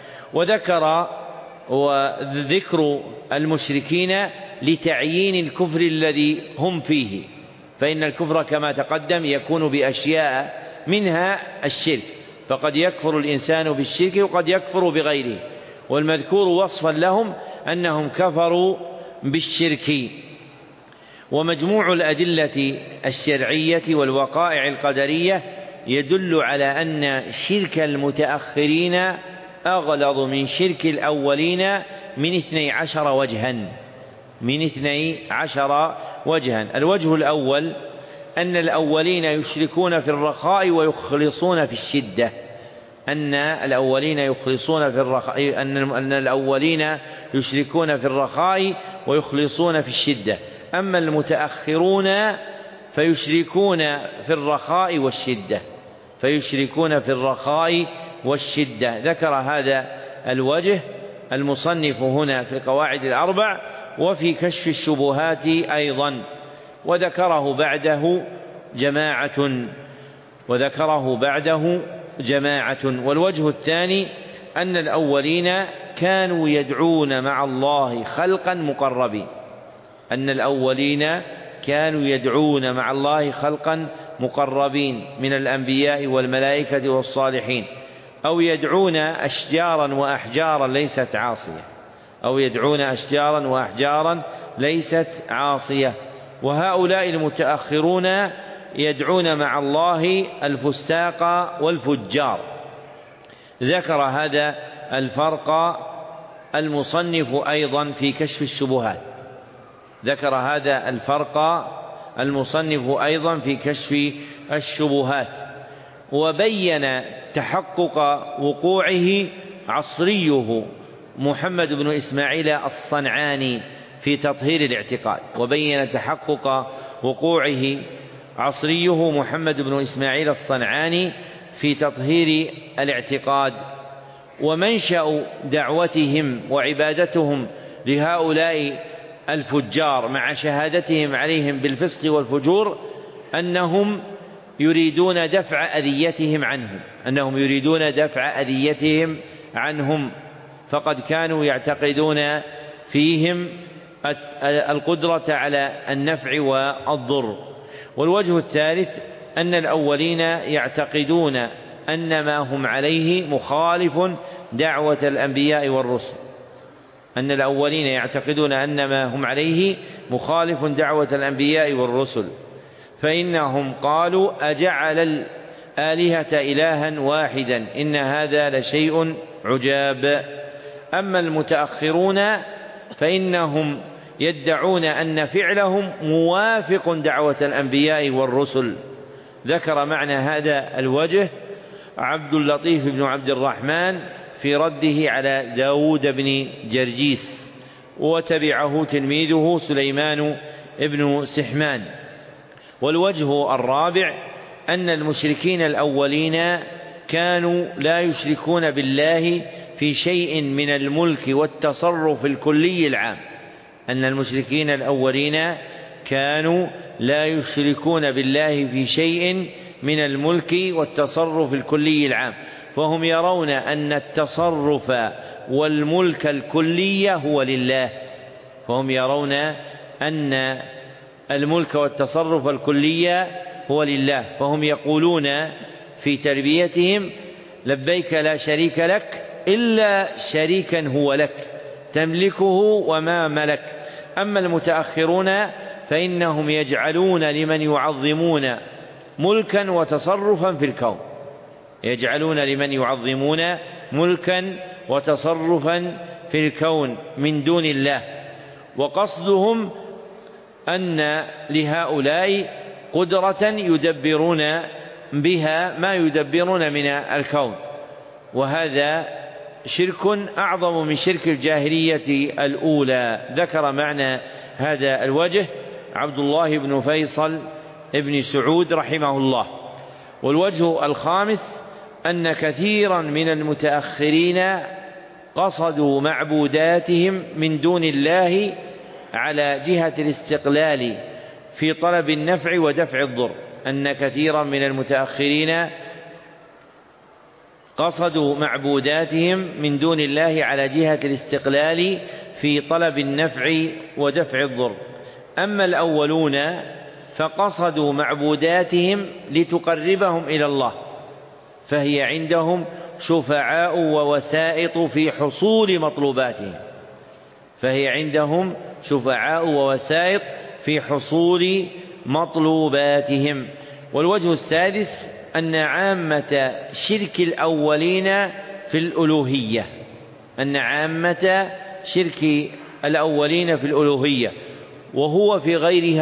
وذكر المشركين لتعيين الكفر الذي هم فيه، فإن الكفر كما تقدم يكون بأشياء منها الشرك، فقد يكفر الإنسان بالشرك وقد يكفر بغيره، والمذكور وصفا لهم أنهم كفروا بالشرك. ومجموع الأدلة الشرعية والوقائع القدرية يدل على أن شرك المتأخرين أغلظ من شرك الأولين من 12 وجها. الوجه الأول أن الأولين يشركون في الرخاء ويخلصون في الشدة، أن الأولين يشركون في الرخاء ويخلصون في الشدة، أما المتأخرون فيشركون في الرخاء والشدة. ذكر هذا الوجه المصنف هنا في القواعد الأربع وفي كشف الشبهات أيضا. وذكره بعده جماعة. والوجه الثاني أن الأولين كانوا يدعون مع الله خلقا مقربين من الأنبياء والملائكة والصالحين، أو يدعون أشجارا وأحجارا ليست عاصية. وهؤلاء المتأخرون يدعون مع الله الفساق والفجار. ذكر هذا الفرق المصنف أيضا في كشف الشبهات، وبين تحقق وقوعه عصريه محمد بن إسماعيل الصنعاني في تطهير الاعتقاد. ومنشأ دعوتهم وعبادتهم لهؤلاء الفجار مع شهادتهم عليهم بالفسق والفجور أنهم يريدون دفع أذيتهم عنهم، فقد كانوا يعتقدون فيهم القدرة على النفع والضر. والوجه الثالث أن الأولين يعتقدون أن ما هم عليه مخالف دعوة الأنبياء والرسل، فإنهم قالوا: أجعل الآلهة إلها واحدا إن هذا لشيء عجاب. أما المتأخرون فإنهم يدعون أن فعلهم موافق دعوة الأنبياء والرسل. ذكر معنى هذا الوجه عبد اللطيف بن عبد الرحمن في رده على داود بن جرجيس، وتبعه تلميذه سليمان بن سحمان. والوجه الرابع أن المشركين الأولين كانوا لا يشركون بالله في شيء من الملك والتصرف الكلي العام، فهم يرون أن التصرف والملك الكلي هو لله. فهم يقولون في تربيتهم: لبيك لا شريك لك إلا شريكا هو لك تملكه وما ملك. أما المتأخرون فإنهم يجعلون لمن يعظمون ملكا وتصرفا في الكون من دون الله، وقصدهم أن لهؤلاء قدرة يدبرون بها ما يدبرون من الكون، وهذا شرك أعظم من شرك الجاهلية الأولى. ذكر معنى هذا الوجه عبد الله بن فيصل ابن سعود رحمه الله. والوجه الخامس أن كثيرا من المتأخرين قصدوا معبوداتهم من دون الله على جهة الاستقلال في طلب النفع ودفع الضر. قصدوا معبوداتهم من دون الله على جهة الاستقلال في طلب النفع ودفع الضر. أما الأولون فقصدوا معبوداتهم لتقربهم إلى الله، فهي عندهم شفعاء ووسائط في حصول مطلوباتهم. والوجه السادس أن عامة شرك الأولين في الألوهية وهو في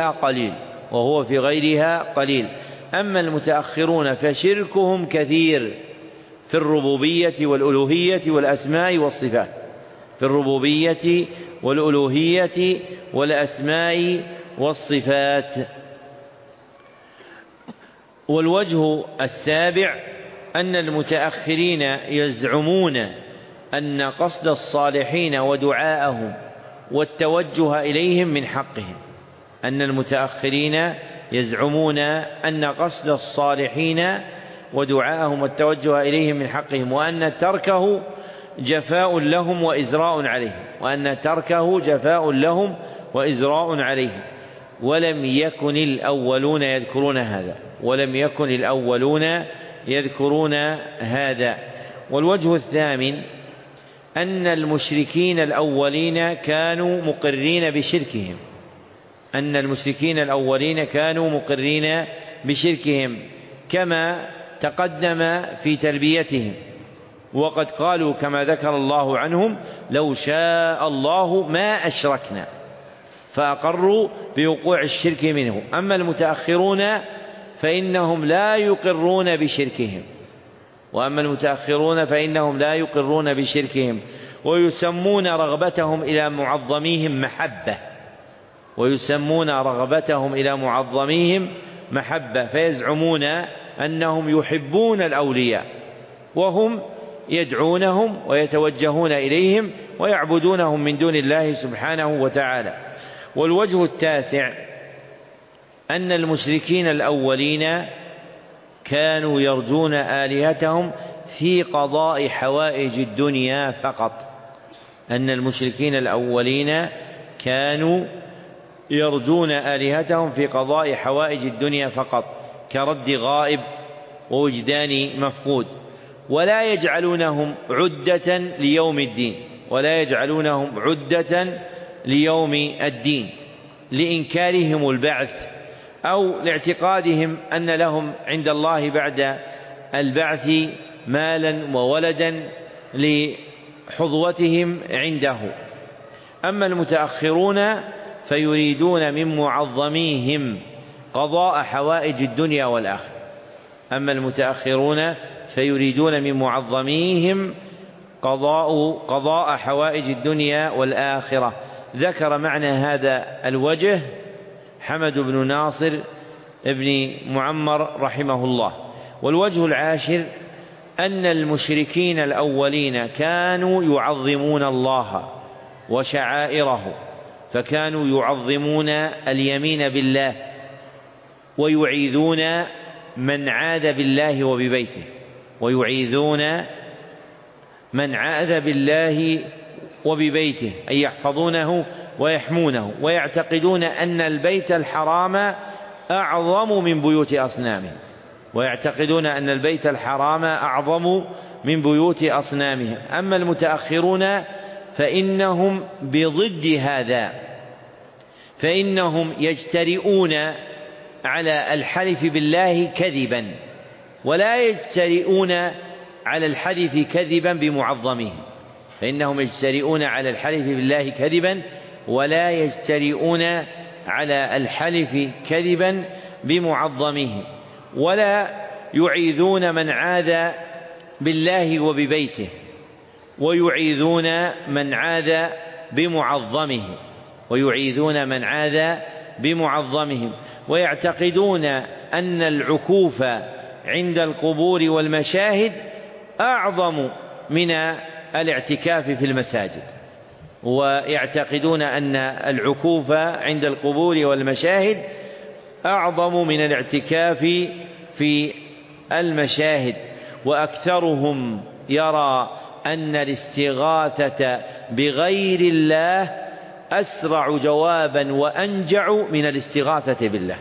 غيرها قليل. أما المتأخرون فشركهم كثير في الربوبية والألوهية والأسماء والصفات. والوجه السابع أن المتأخرين يزعمون أن قصد الصالحين ودعاءهم والتوجه إليهم من حقهم، أن المتأخرين يزعمون أن قصد الصالحين ودعاءهم والتوجه إليهم من حقهم، وأن تركه جفاء لهم وإزراء عليهم، وأن تركه جفاء لهم وإزراء عليهم. ولم يكن الأولون يذكرون هذا، ولم يكن الأولون يذكرون هذا. والوجه الثامن أن المشركين الأولين كانوا مقرين بشركهم، أن المشركين الأولين كانوا مقرين بشركهم كما تقدم في تلبيتهم، وقد قالوا كما ذكر الله عنهم: لو شاء الله ما أشركنا، فأقروا بوقوع الشرك منه. أما المتأخرون فإنهم لا يقرون بشركهم، وأما المتأخرون فإنهم لا يقرون بشركهم، ويسمون رغبتهم إلى معظميهم محبة، ويسمون رغبتهم إلى معظميهم محبة، فيزعمون أنهم يحبون الأولياء وهم يدعونهم ويتوجهون إليهم ويعبدونهم من دون الله سبحانه وتعالى. والوجه التاسع أن المشركين الأولين كانوا يرجون آلهتهم في قضاء حوائج الدنيا فقط، أن المشركين الأولين كانوا يرجون آلهتهم في قضاء حوائج الدنيا فقط، كرد غائب ووجدان مفقود، ولا يجعلونهم عدة ليوم الدين، ولا يجعلونهم عدة ليوم الدين لإنكارهم البعث أو لاعتقادهم أن لهم عند الله بعد البعث مالا وولدا لحظوتهم عنده. أما المتأخرون فيريدون من معظميهم قضاء حوائج الدنيا والآخرة، أما المتأخرون فيريدون من معظميهم قضاء حوائج الدنيا والآخرة. ذكر معنى هذا الوجه حمد بن ناصر ابن معمر رحمه الله. والوجه العاشر أن المشركين الأولين كانوا يعظمون الله وشعائره، فكانوا يعظمون اليمين بالله ويعيذون من عاذ بالله وببيته، ويعيذون من عاذ بالله وببيته أي يحفظونه ويحمونه، ويعتقدون أن البيت الحرام أعظم من بيوت أصنامهم، ويعتقدون أن البيت الحرام أعظم من بيوت أصنامهم. أما المتأخرون فإنهم بضد هذا، فإنهم يجترئون على الحلف بالله كذبا، ولا يجترئون على الحلف كذبا بمعظمهم، فإنهم يجترئون على الحلف بالله كذبا ولا يجترئون على الحلف كذبا بمعظمهم، ولا يعيذون من عاذ بالله وببيته، ويعيذون من عاذ بمعظمهم، ويعيذون من عاذ بمعظمهم، ويعتقدون أن العكوف عند القبور والمشاهد أعظم من الاعتكاف في المساجد، ويعتقدون أن العكوف عند القبور والمشاهد أعظم من الاعتكاف في المشاهد. وأكثرهم يرى أن الاستغاثة بغير الله أسرع جوابا وأنجع من الاستغاثة بالله،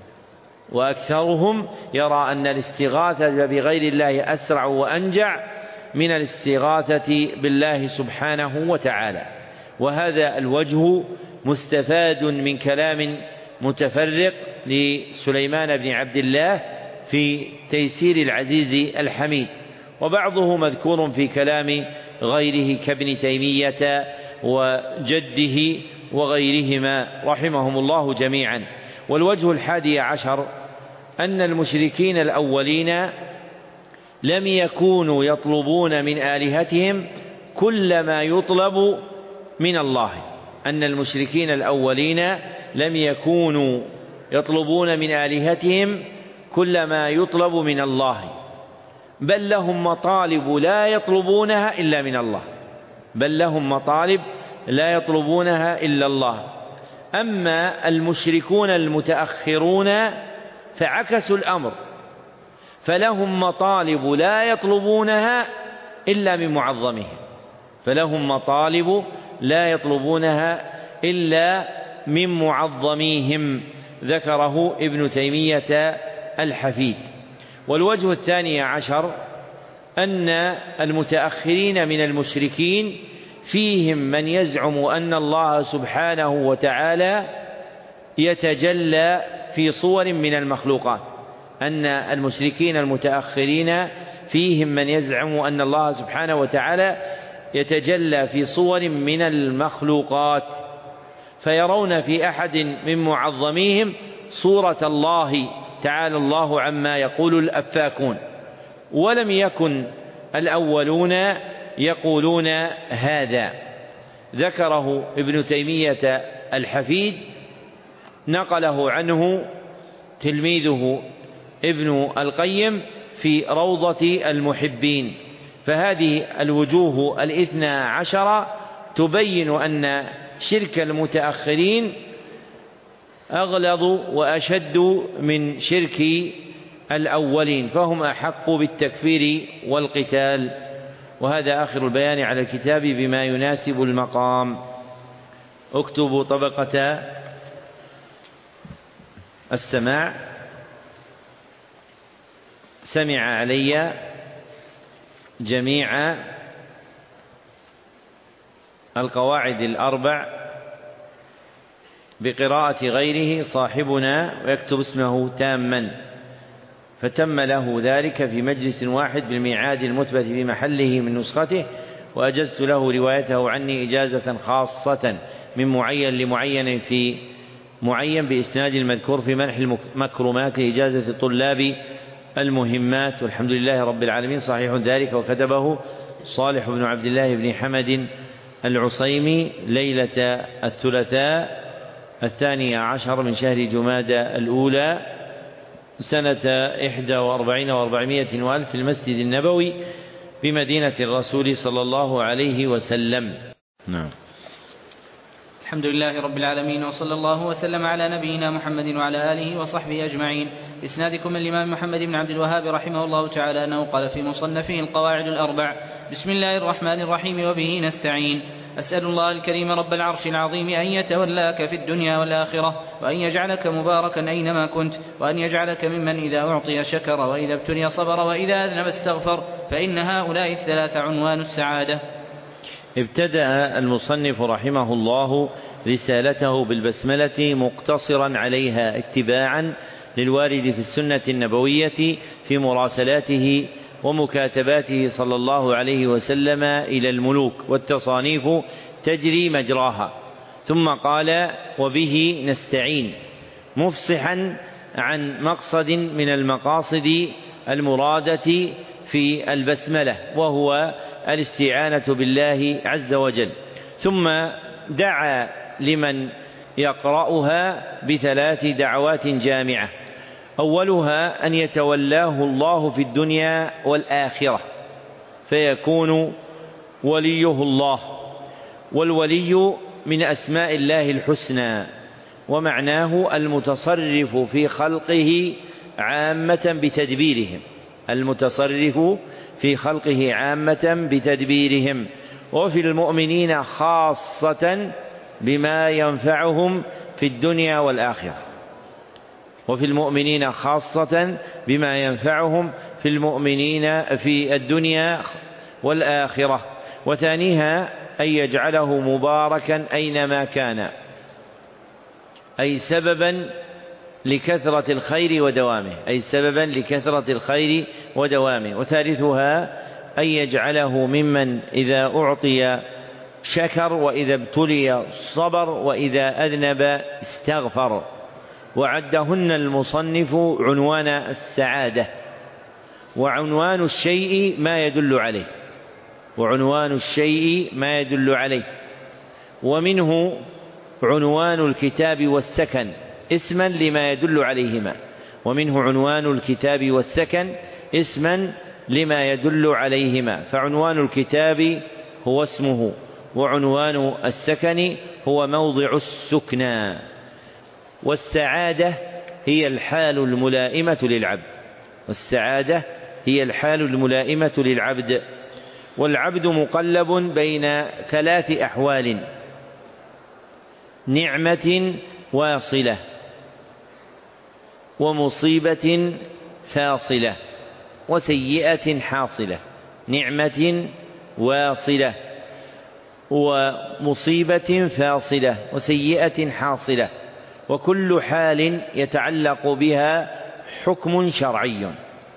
وأكثرهم يرى أن الاستغاثة بغير الله أسرع وأنجع من الاستغاثة بالله سبحانه وتعالى. وهذا الوجه مستفاد من كلام متفرق لسليمان بن عبد الله في تيسير العزيز الحميد، وبعضه مذكور في كلام غيره كابن تيمية وجده وغيرهما رحمهم الله جميعا. والوجه 11 أن المشركين الأولين لم يكونوا يطلبون من آلهتهم كل ما يطلب من الله، أن المشركين الأولين لم يكونوا يطلبون من آلهتهم كل ما يطلب من الله، بل لهم مطالب لا يطلبونها إلا من الله، بل لهم مطالب لا يطلبونها إلا الله. أما المشركون المتأخرون فعكسوا الأمر، فلهم مطالب لا يطلبونها إلا من معظمهم، فلهم مطالب لا يطلبونها إلا من معظميهم، ذكره ابن تيمية الحفيد. والوجه الثاني عشر أن المتأخرين من المشركين فيهم من يزعم أن الله سبحانه وتعالى يتجلى في صور من المخلوقات، أن المشركين المتأخرين فيهم من يزعم أن الله سبحانه وتعالى يتجلى في صور من المخلوقات، فيرون في أحد من معظميهم صورة الله تعالى الله عما يقول الأفاكون، ولم يكن الأولون يقولون هذا. ذكره ابن تيمية الحفيد، نقله عنه تلميذه ابن القيم في روضة المحبين. فهذه الوجوه الاثنى عشر تبين أن شرك المتأخرين أغلظ وأشد من شرك الأولين، فهم أحق بالتكفير والقتال. وهذا آخر البيان على الكتاب بما يناسب المقام. اكتبوا طبقة السماع. سمع علي جميع القواعد الأربع بقراءة غيره صاحبنا، ويكتب اسمه تاما، فتم له ذلك في مجلس واحد بالميعاد المثبت في محله من نسخته، وأجزت له روايته عني إجازة خاصة من معين لمعين في معين بإسناد المذكور في منح المكرمات لإجازة الطلاب المهمات. والحمد لله رب العالمين. صحيح ذلك، وكتبه صالح بن عبد الله بن حمد العصيمي ليلة الثلاثاء 12 من شهر جمادى الأولى سنة 41 و400 وألف في المسجد النبوي بمدينة الرسول صلى الله عليه وسلم. نعم. الحمد لله رب العالمين، وصلى الله وسلم على نبينا محمد وعلى آله وصحبه أجمعين. إسنادكم من الإمام محمد بن عبد الوهاب رحمه الله تعالى أنه قال في مصنفه القواعد الأربع: بسم الله الرحمن الرحيم، وبه نستعين. أسأل الله الكريم رب العرش العظيم أن يتولاك في الدنيا والآخرة، وأن يجعلك مباركا أينما كنت، وأن يجعلك ممن إذا أعطي شكر، وإذا ابتلي صبر، وإذا أذنب استغفر، فإن هؤلاء الثلاث عنوان السعادة. ابتدأ المصنف رحمه الله رسالته بالبسملة مقتصرا عليها اتباعا للوارد في السنة النبوية في مراسلاته ومكاتباته صلى الله عليه وسلم إلى الملوك، والتصانيف تجري مجراها. ثم قال: وبه نستعين، مفصحا عن مقصد من المقاصد المرادة في البسملة، وهو الاستعانة بالله عز وجل. ثم دعا لمن يقرأها بثلاث دعوات جامعة: أولها أن يتولاه الله في الدنيا والآخرة فيكون وليه الله، والولي من أسماء الله الحسنى، ومعناه المتصرف في خلقه عامة بتدبيرهم، المتصرف في خلقه عامة بتدبيرهم، وفي المؤمنين خاصة بما ينفعهم في الدنيا والآخرة، وفي المؤمنين خاصة بما ينفعهم في المؤمنين في الدنيا والآخرة. وثانيها أن يجعله مباركا أينما كان، أي سببا لكثرة الخير ودوامه، أي سببا لكثرة الخير ودوامه. وثالثها أن يجعله ممن إذا أعطي شكر، وإذا ابتلي صبر، وإذا أذنب استغفر. وعدهن المصنف عنوان السعادة، وعنوان الشيء ما يدل عليه، وعنوان الشيء ما يدل عليه. ومنه عنوان الكتاب والسكن اسما لما يدل عليهما، ومنه عنوان الكتاب والسكن اسما لما يدل عليهما. فعنوان الكتاب هو اسمه، وعنوان السكن هو موضع السكنى. والسعادة هي الحال الملائمة للعبد، والسعادة هي الحال الملائمة للعبد. والعبد مقلب بين 3 أحوال: نعمة واصلة، ومصيبة فاصلة، وسيئة حاصلة. نعمة واصلة، ومصيبة فاصلة، وسيئة حاصلة. وكل حال يتعلق بها حكم شرعي،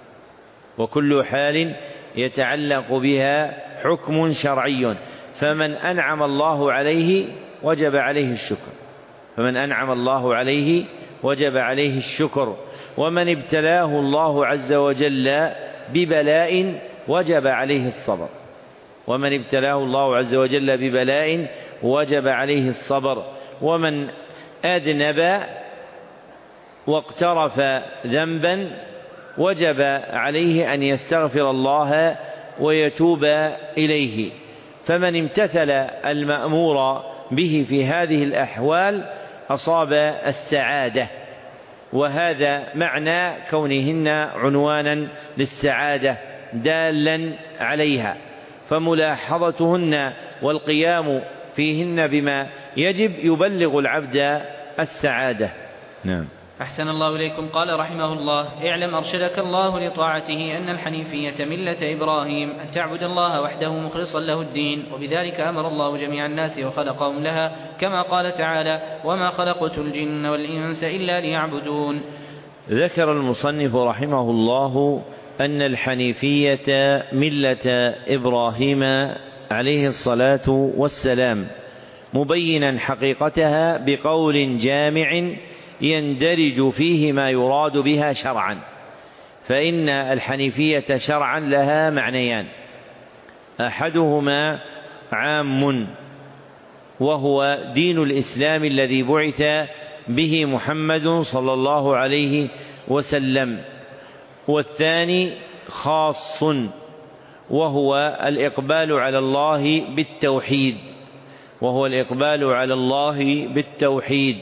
وكل حال يتعلق بها حكم شرعي. فمن أنعم الله عليه وجب عليه الشكر، فمن أنعم الله عليه وجب عليه الشكر. ومن ابتلاه الله عز وجل ببلاء وجب عليه الصبر، ومن ابتلاه الله عز وجل ببلاء وجب عليه الصبر. ومن أذنب واقترف ذنبا وجب عليه أن يستغفر الله ويتوب إليه. فمن امتثل المأمور به في هذه الأحوال أصاب السعادة، وهذا معنى كونهن عنوانا للسعادة دالا عليها، فملاحظتهن والقيام فيهن بما يجب يبلغ العبد السعادة. نعم. أحسن الله إليكم. قال رحمه الله: اعلم أرشدك الله لطاعته أن الحنيفية ملة إبراهيم، أن تعبد الله وحده مخلصا له الدين، وبذلك أمر الله جميع الناس وخلقهم لها، كما قال تعالى: وما خلقت الجن والإنس إلا ليعبدون. ذكر المصنف رحمه الله أن الحنيفية ملة إبراهيم عليه الصلاة والسلام، مبينا حقيقتها بقول جامع يندرج فيه ما يراد بها شرعا. فإن الحنيفية شرعا لها معنيان: أحدهما عام وهو دين الإسلام الذي بعث به محمد صلى الله عليه وسلم، والثاني خاص وهو الإقبال على الله بالتوحيد، وهو الإقبال على الله بالتوحيد،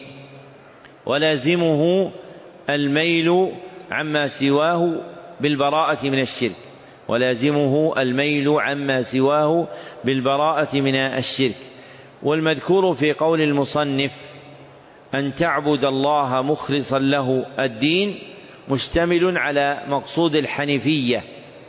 ولازمه الميل عما سواه بالبراءة من الشرك، ولازمه الميل عما سواه بالبراءة من الشرك. والمذكور في قول المصنف أن تعبد الله مخلصا له الدين مشتمل على مقصود الحنيفية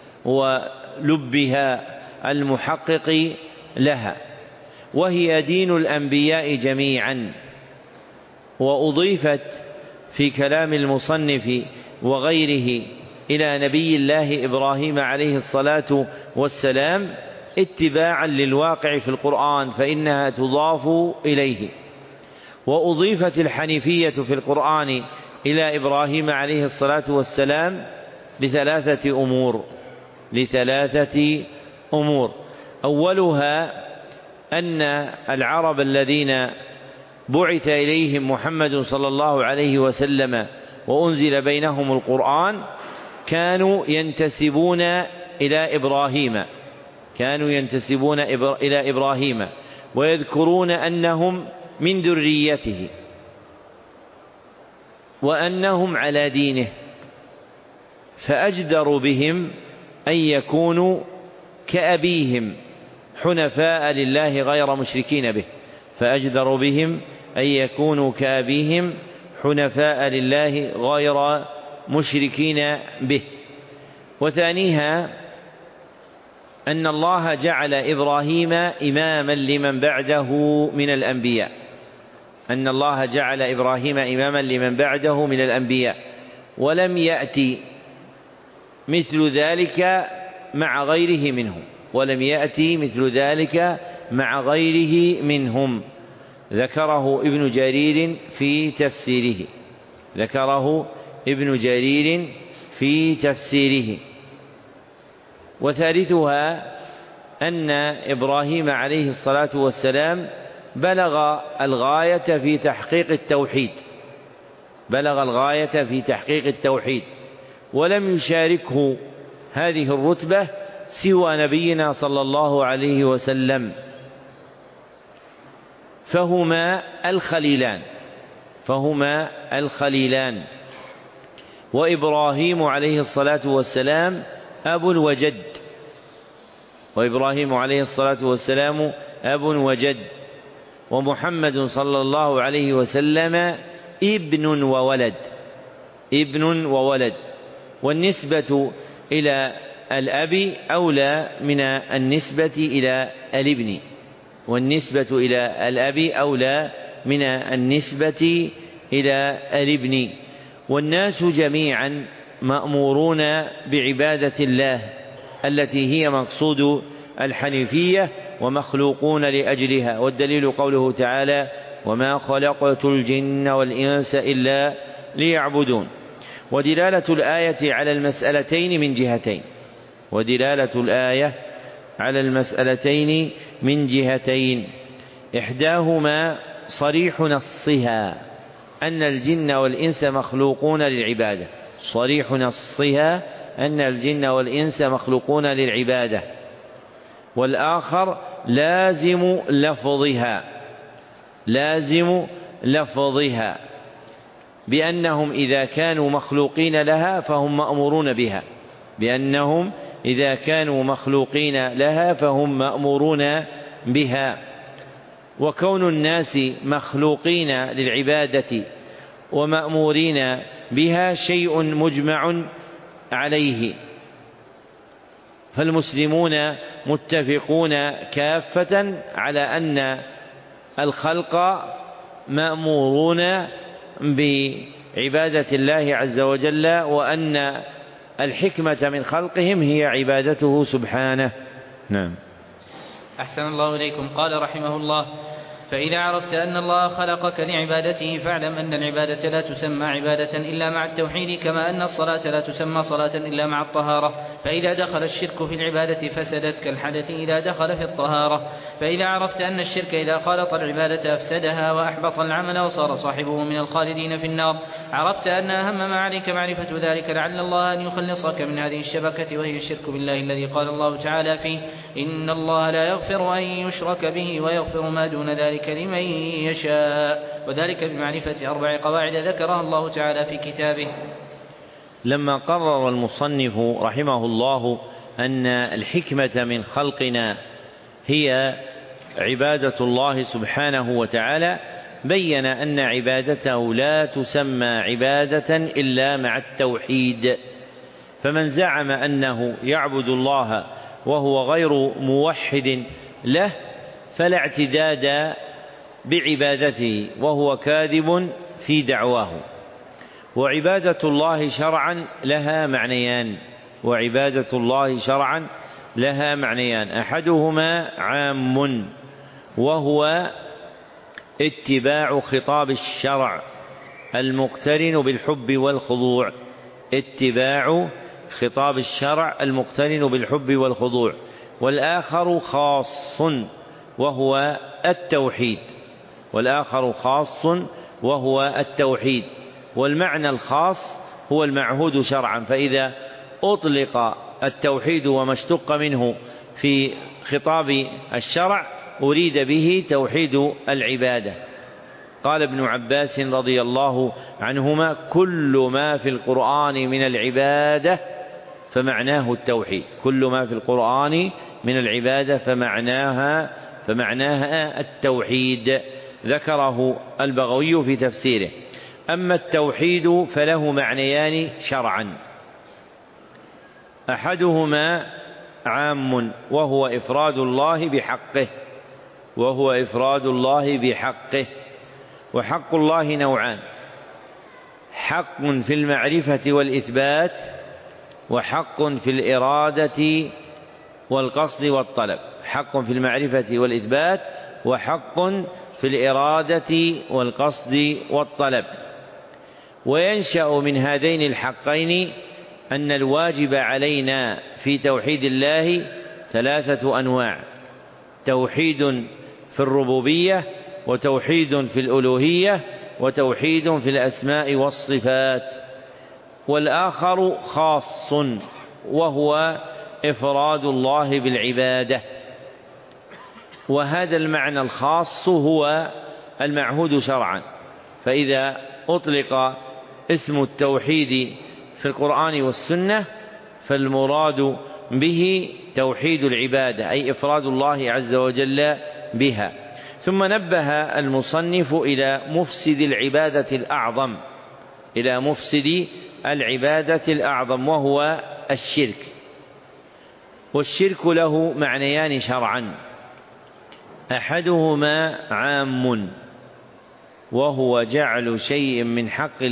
ولبها المحقق لها، وهي دين الأنبياء جميعا. وأضيفت في كلام المصنف وغيره إلى نبي الله إبراهيم عليه الصلاة والسلام اتباعا للواقع في القرآن، فإنها تضاف إليه. وأضيفت الحنيفية في القرآن إلى إبراهيم عليه الصلاة والسلام لثلاثة أمور. أولها أن العرب الذين بعث إليهم محمد صلى الله عليه وسلم وأنزل بينهم القرآن كانوا ينتسبون إلى إبراهيم ويذكرون أنهم من ذريته وأنهم على دينه، فأجدر بهم أن يكونوا كأبيهم حنفاء لله غير مشركين به، فأجدر بهم أن يكونوا كأبيهم حنفاء لله غير مشركين به. وثانيها أن الله جعل إبراهيم إماما لمن بعده من الأنبياء، أن الله جعل إبراهيم إماما لمن بعده من الأنبياء، ولم يأتي مثل ذلك مع غيره منهم، ذكره ابن جرير في تفسيره. وثالثها أن إبراهيم عليه الصلاة والسلام بلغ الغاية في تحقيق التوحيد، ولم يشاركه هذه الرتبة سوى نبينا صلى الله عليه وسلم، فهما الخليلان. وإبراهيم عليه الصلاة والسلام أب وجد، ومحمد صلى الله عليه وسلم ابن وولد، والنسبة إلى الأب أولى من النسبة إلى الابن. والناس جميعا مأمورون بعبادة الله التي هي مقصود الحنيفية ومخلوقون لأجلها، والدليل قوله تعالى: وما خلقت الجن والإنس إلا ليعبدون. ودلالة الآية على المسألتين من جهتين، إحداهما صريح نصها أن الجن والإنس مخلوقون للعبادة، والآخر لازم لفظها بأنهم إذا كانوا مخلوقين لها فهم مأمورون بها. وكون الناس مخلوقين للعبادة ومأمورين بها شيء مجمع عليه، فالمسلمون متفقون كافة على أن الخلق مأمورون بعبادة الله عز وجل، وأن الحكمة من خلقهم هي عبادته سبحانه. نعم. أحسن الله إليكم. قال رحمه الله: فإذا عرفت أن الله خلقك لعبادته فاعلم أن العبادة لا تسمى عبادة إلا مع التوحيد، كما أن الصلاة لا تسمى صلاة إلا مع الطهارة. فإذا دخل الشرك في العبادة فسدت كالحدث إذا دخل في الطهارة. فإذا عرفت أن الشرك إذا خالط العبادة أفسدها وأحبط العمل وصار صاحبه من الخالدين في النار، عرفت أن أهم ما عليك معرفة ذلك، لعل الله أن يخلصك من هذه الشبكة وهي الشرك بالله، الذي قال الله تعالى فيه: إن الله لا يغفر أن يشرك به ويغفر ما دون ذلك لمن يشاء، وذلك بمعرفة 4 قواعد ذكرها الله تعالى في كتابه. لما قرر المصنف رحمه الله أن الحكمة من خلقنا هي عبادة الله سبحانه وتعالى، بين أن عبادته لا تسمى عبادة إلا مع التوحيد. فمن زعم أنه يعبد الله وهو غير موحد له فلا اعتداد بعبادته، وهو كاذب في دعواه. وعبادة الله شرعا لها معنيان، أحدهما عام وهو اتباع خطاب الشرع المقترن بالحب والخضوع، والآخر خاص وهو التوحيد. والمعنى الخاص هو المعهود شرعا، فإذا أطلق التوحيد وما اشتق منه في خطاب الشرع أريد به توحيد العبادة. قال ابن عباس رضي الله عنهما: كل ما في القرآن من العبادة فمعناه التوحيد، فمعناها التوحيد. ذكره البغوي في تفسيره. أما التوحيد فله معنيان شرعا، أحدهما عام وهو إفراد الله بحقه، وحق الله نوعان: حق في المعرفة والإثبات، وحق في الإرادة والقصد والطلب. وينشأ من هذين الحقين أن الواجب علينا في توحيد الله 3 أنواع: توحيد في الربوبية، وتوحيد في الألوهية، وتوحيد في الأسماء والصفات. والآخر خاص وهو إفراد الله بالعبادة. وهذا المعنى الخاص هو المعهود شرعا. فإذا أطلق اسم التوحيد في القرآن والسنة فالمراد به توحيد العبادة، أي إفراد الله عز وجل بها. ثم نبه المصنف إلى مفسد العبادة الأعظم وهو الشرك. والشرك له معنيان شرعا: أحدهما عام وهو جعل شيء من حق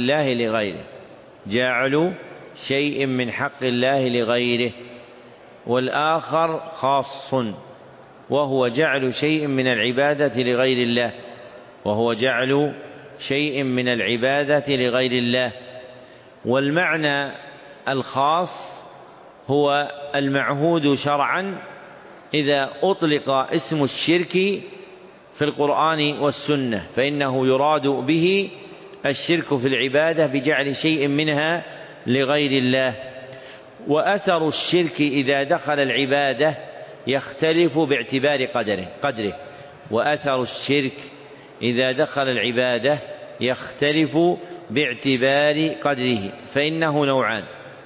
الله لغيره، والآخر خاص وهو جعل شيء من العبادة لغير الله. والمعنى الخاص هو المعهود شرعا إذا أطلق اسم الشرك في القرآن والسنة فإنه يراد به الشرك في العبادة بجعل شيء منها لغير الله. وأثر الشرك إذا دخل العبادة يختلف باعتبار قدره. وأثر الشرك إذا دخل العبادة يختلف باعتبار قدره، فإنه نوعان: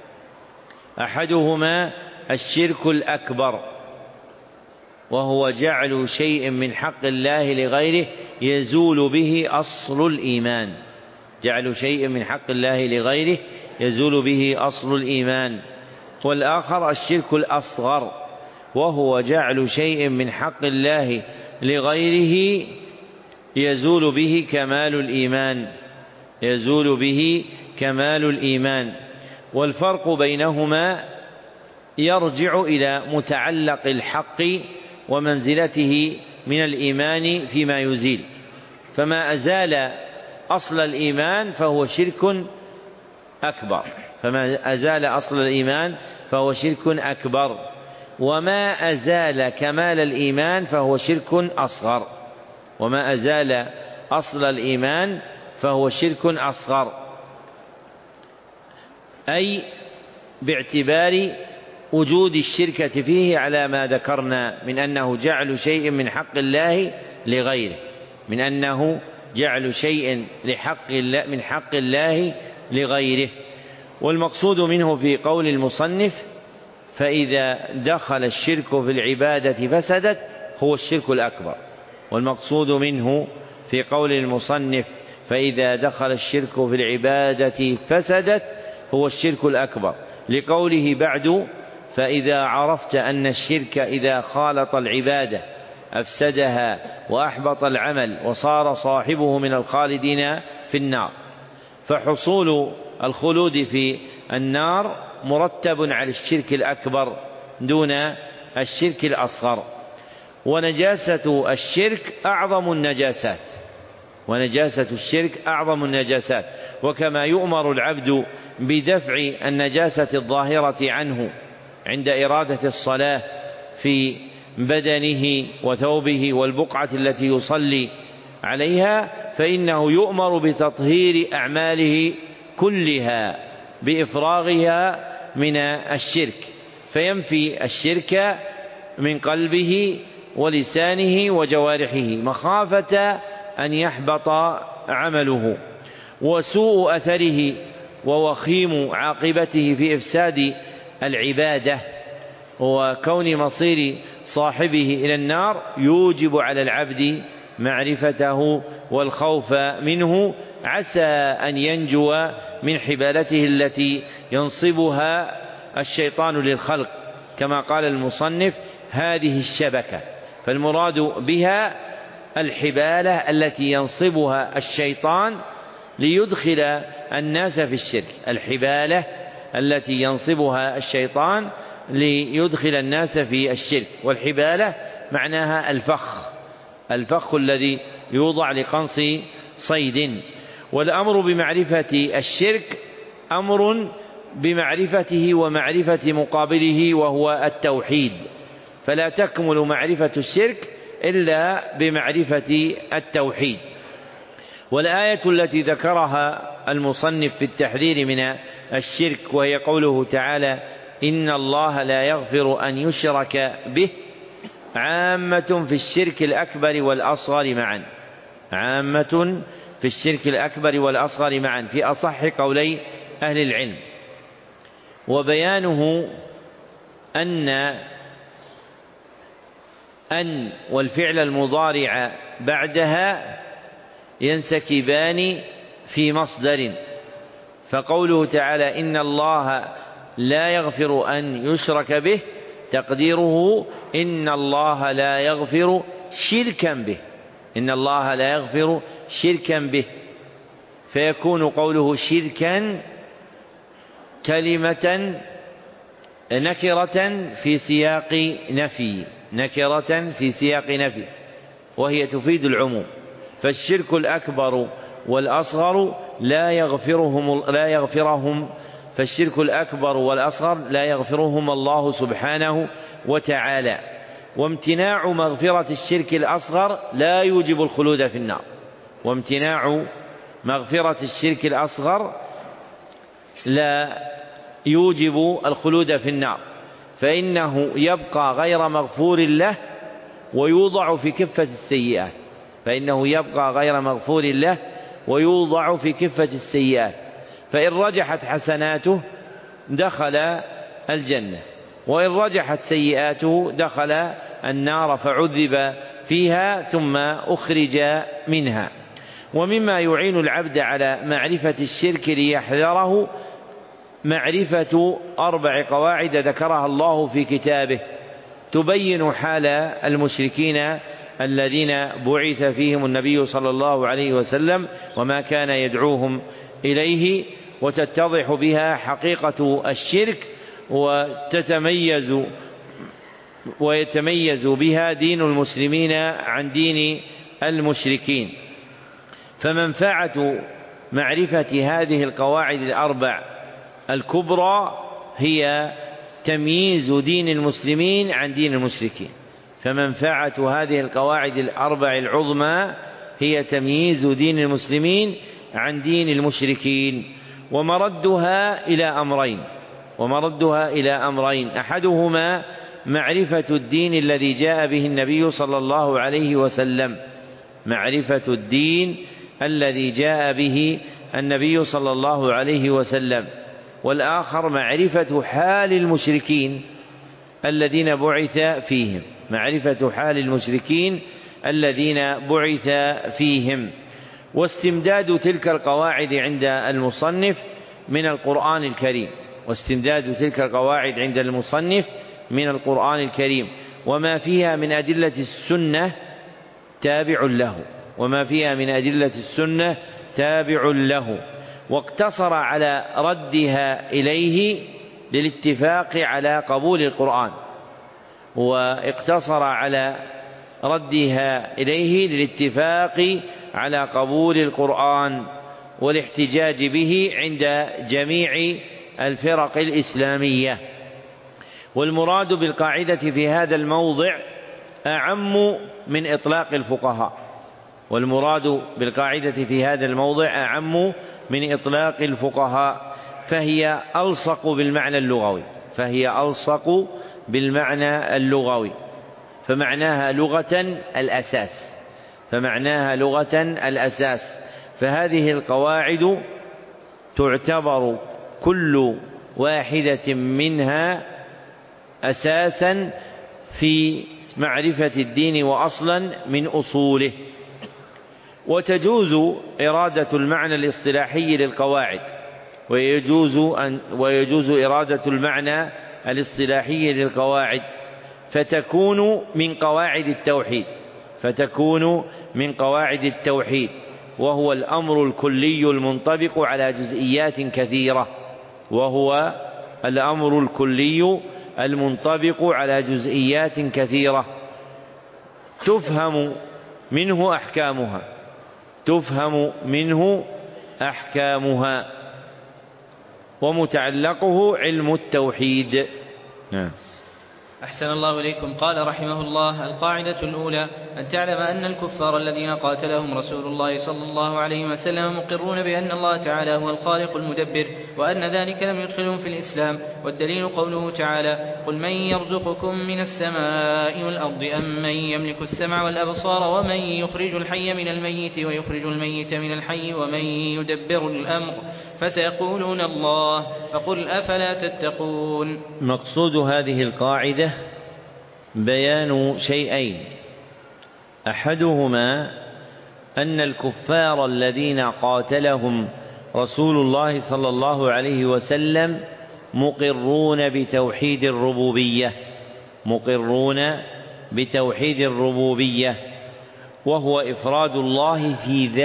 أحدهما الشرك الأكبر وهو جعل شيء من حق الله لغيره يزول به أصل الإيمان. والآخر الشرك الأصغر وهو جعل شيء من حق الله لغيره يزول به كمال الإيمان. والفرق بينهما يرجع إلى متعلق الحق ومنزلته من الإيمان فيما يزيل. فما أزال أصل الإيمان فهو شرك أكبر، وما أزال كمال الإيمان فهو شرك أصغر. أي باعتبار وجود الشركة فيه على ما ذكرنا من أنه جعل شيء من حق الله لغيره، والمقصود منه في قول المصنف فإذا دخل الشرك في العبادة فسدت هو الشرك الأكبر. والمقصود منه في قول المصنف فإذا دخل الشرك في العبادة فسدت هو الشرك الأكبر، لقوله بعد: فإذا عرفت أن الشرك إذا خالط العبادة أفسدها وأحبط العمل وصار صاحبه من الخالدين في النار. فحصول الخلود في النار مرتب على الشرك الأكبر دون الشرك الأصغر. ونجاسة الشرك أعظم النجاسات، وكما يؤمر العبد بدفع النجاسة الظاهرة عنه عند إرادة الصلاة في بدنه وثوبه والبقعة التي يصلي عليها، فإنه يؤمر بتطهير أعماله كلها بإفراغها من الشرك، فينفي الشرك من قلبه ولسانه وجوارحه مخافة أن يحبط عمله. وسوء أثره ووخيم عاقبته في إفساد العبادة وكون مصير صاحبه إلى النار يوجب على العبد معرفته والخوف منه، عسى أن ينجو من حبالته التي ينصبها الشيطان للخلق، كما قال المصنف: هذه الشبكة. فالمراد بها الحبالة التي ينصبها الشيطان ليدخل الناس في الشرك. والحبالة معناها الفخ الذي يوضع لقنص صيد. والأمر بمعرفة الشرك أمر بمعرفته ومعرفة مقابله وهو التوحيد، فلا تكمل معرفة الشرك إلا بمعرفة التوحيد. والآية التي ذكرها المصنف في التحذير من الشرك وهي قوله تعالى: إن الله لا يغفر أن يشرك به عامة في الشرك الأكبر والأصغر معا، عامة في الشرك الأكبر والأصغر معا في أصح قولي أهل العلم. وبيانه أن والفعل المضارع بعدها ينسكبان في مصدر، فقوله تعالى إن الله لا يغفر أن يشرك به تقديره إن الله لا يغفر شركا به، إن الله لا يغفر شركا به، فيكون قوله شركا كلمة نكرة في سياق نفي، نكرة في سياق نفي، وهي تفيد العموم. فالشرك الأكبر والأصغر فالشرك الأكبر والأصغر لا يغفرهم الله سبحانه وتعالى. وامتناع مغفرة الشرك الأصغر لا يوجب الخلود في النار، وامتناع مغفرة الشرك الأصغر لا يوجب الخلود في النار، فإنه يبقى غير مغفور له ويوضع في كفة السيئات، فإنه يبقى غير مغفور له ويوضع في كفة السيئات، فإن رجحت حسناته دخل الجنة، وإن رجحت سيئاته دخل النار فعذب فيها ثم أخرج منها. ومما يعين العبد على معرفة الشرك ليحذره معرفة 4 قواعد ذكرها الله في كتابه تبين حال المشركين الذين بعث فيهم النبي صلى الله عليه وسلم وما كان يدعوهم إليه، وتتضح بها حقيقة الشرك ويتميز بها دين المسلمين عن دين المشركين. فمنفعة معرفة هذه القواعد 4 الكبرى هي تمييز دين المسلمين عن دين المشركين، فمنفعة هذه القواعد 4 العظمى هي تمييز دين المسلمين عن دين المشركين. ومردها إلى أمرين، أحدهما معرفة الدين الذي جاء به النبي صلى الله عليه وسلم، معرفة الدين الذي جاء به النبي صلى الله عليه وسلم، والآخر معرفة حال المشركين الذين بعث فيهم، معرفة حال المشركين الذين بعث فيهم. واستمداد تلك القواعد عند المصنف من القرآن الكريم، واستمداد تلك القواعد عند المصنف من القرآن الكريم، وما فيها من أدلة السنة تابع له، وما فيها من أدلة السنة تابع له. واقتصر على ردها إليه للاتفاق على قبول القرآن، واقتصر على ردها إليه للاتفاق على قبول القرآن والاحتجاج به عند جميع الفرق الإسلامية. والمراد بالقاعدة في هذا الموضع أعم من إطلاق الفقهاء، والمراد بالقاعدة في هذا الموضع أعم من إطلاق الفقهاء، فهي ألصق بالمعنى اللغوي، فهي ألصق بالمعنى اللغوي، فمعناها لغة الأساس، فمعناها لغة الأساس. فهذه القواعد تعتبر كل واحدة منها أساسا في معرفة الدين وأصلا من أصوله. وتجوز إرادة المعنى الاصطلاحي للقواعد، ويجوز إرادة المعنى الاصطلاحي للقواعد، فتكون من قواعد التوحيد، وهو الأمر الكلي المنطبق على جزئيات كثيرة، وهو الأمر الكلي المنطبق على جزئيات كثيرة تفهم منه أحكامها، ومتعلقه علم التوحيد. أحسن الله إليكم. قال رحمه الله: القاعدة الأولى أن تعلم أن الكفار الذين قاتلهم رسول الله صلى الله عليه وسلم مقرون بأن الله تعالى هو الخالق المدبر وأن ذلك لم يدخلهم في الإسلام. والدليل قوله تعالى: قل من يرزقكم من السماء والأرض أم من يملك السمع والأبصار ومن يخرج الحي من الميت ويخرج الميت من الحي ومن يدبر الأمر فسيقولون الله فقل أفلا تتقون. مقصود هذه القاعدة بيان شيئين: أحدهما أن الكفار الذين قاتلهم رسول الله صلى الله عليه وسلم مقرون بتوحيد الربوبية، وهو إفراد الله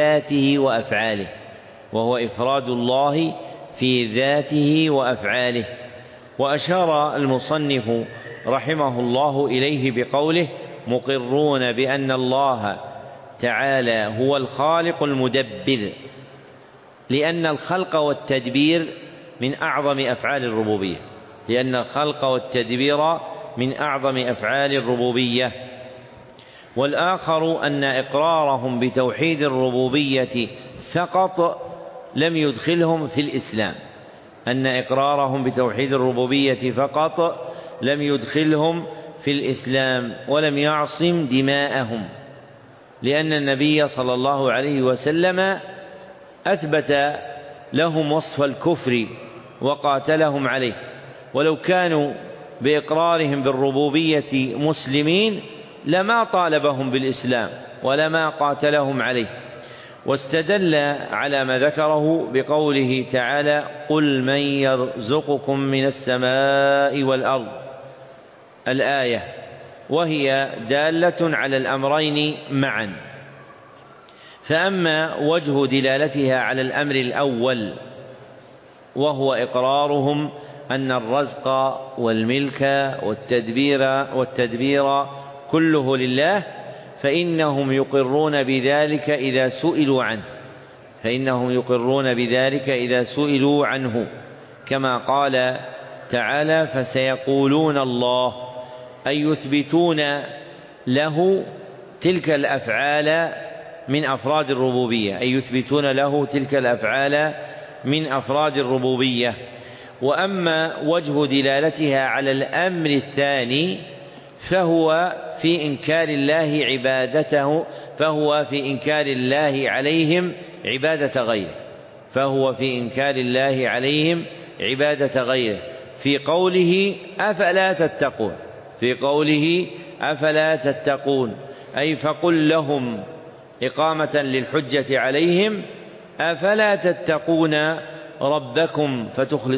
في ذاته وأفعاله. وأشار المصنف رحمه الله إليه بقوله: مقرون بأن الله تعالى هو الخالق المدبر، لأن الخلق والتدبير من أعظم أفعال الربوبية. والآخر أن إقرارهم بتوحيد الربوبية فقط لم يدخلهم في الإسلام ولم يعصم دماءهم، لأن النبي صلى الله عليه وسلم أثبت لهم وصف الكفر وقاتلهم عليه، ولو كانوا بإقرارهم بالربوبية مسلمين لما طالبهم بالإسلام ولما قاتلهم عليه. واستدل على ما ذكره بقوله تعالى: قل من يرزقكم من السماء والأرض، الآية، وهي دالة على الأمرين معا. فأما وجه دلالتها على الأمر الأول وهو إقرارهم أن الرزق والملك والتدبير كله لله، فإنهم يقرون بذلك إذا سئلوا عنه، كما قال تعالى: فسيقولون الله، أي يثبتون له تلك الأفعال من أفراد الربوبية. وأما وجه دلالتها على الأمر الثاني فهو في إنكار الله عليهم عبادة غيره، في قوله أفلا تتقون، أي فقل لهم إقامة للحجة عليهم: أفلا تتقون ربكم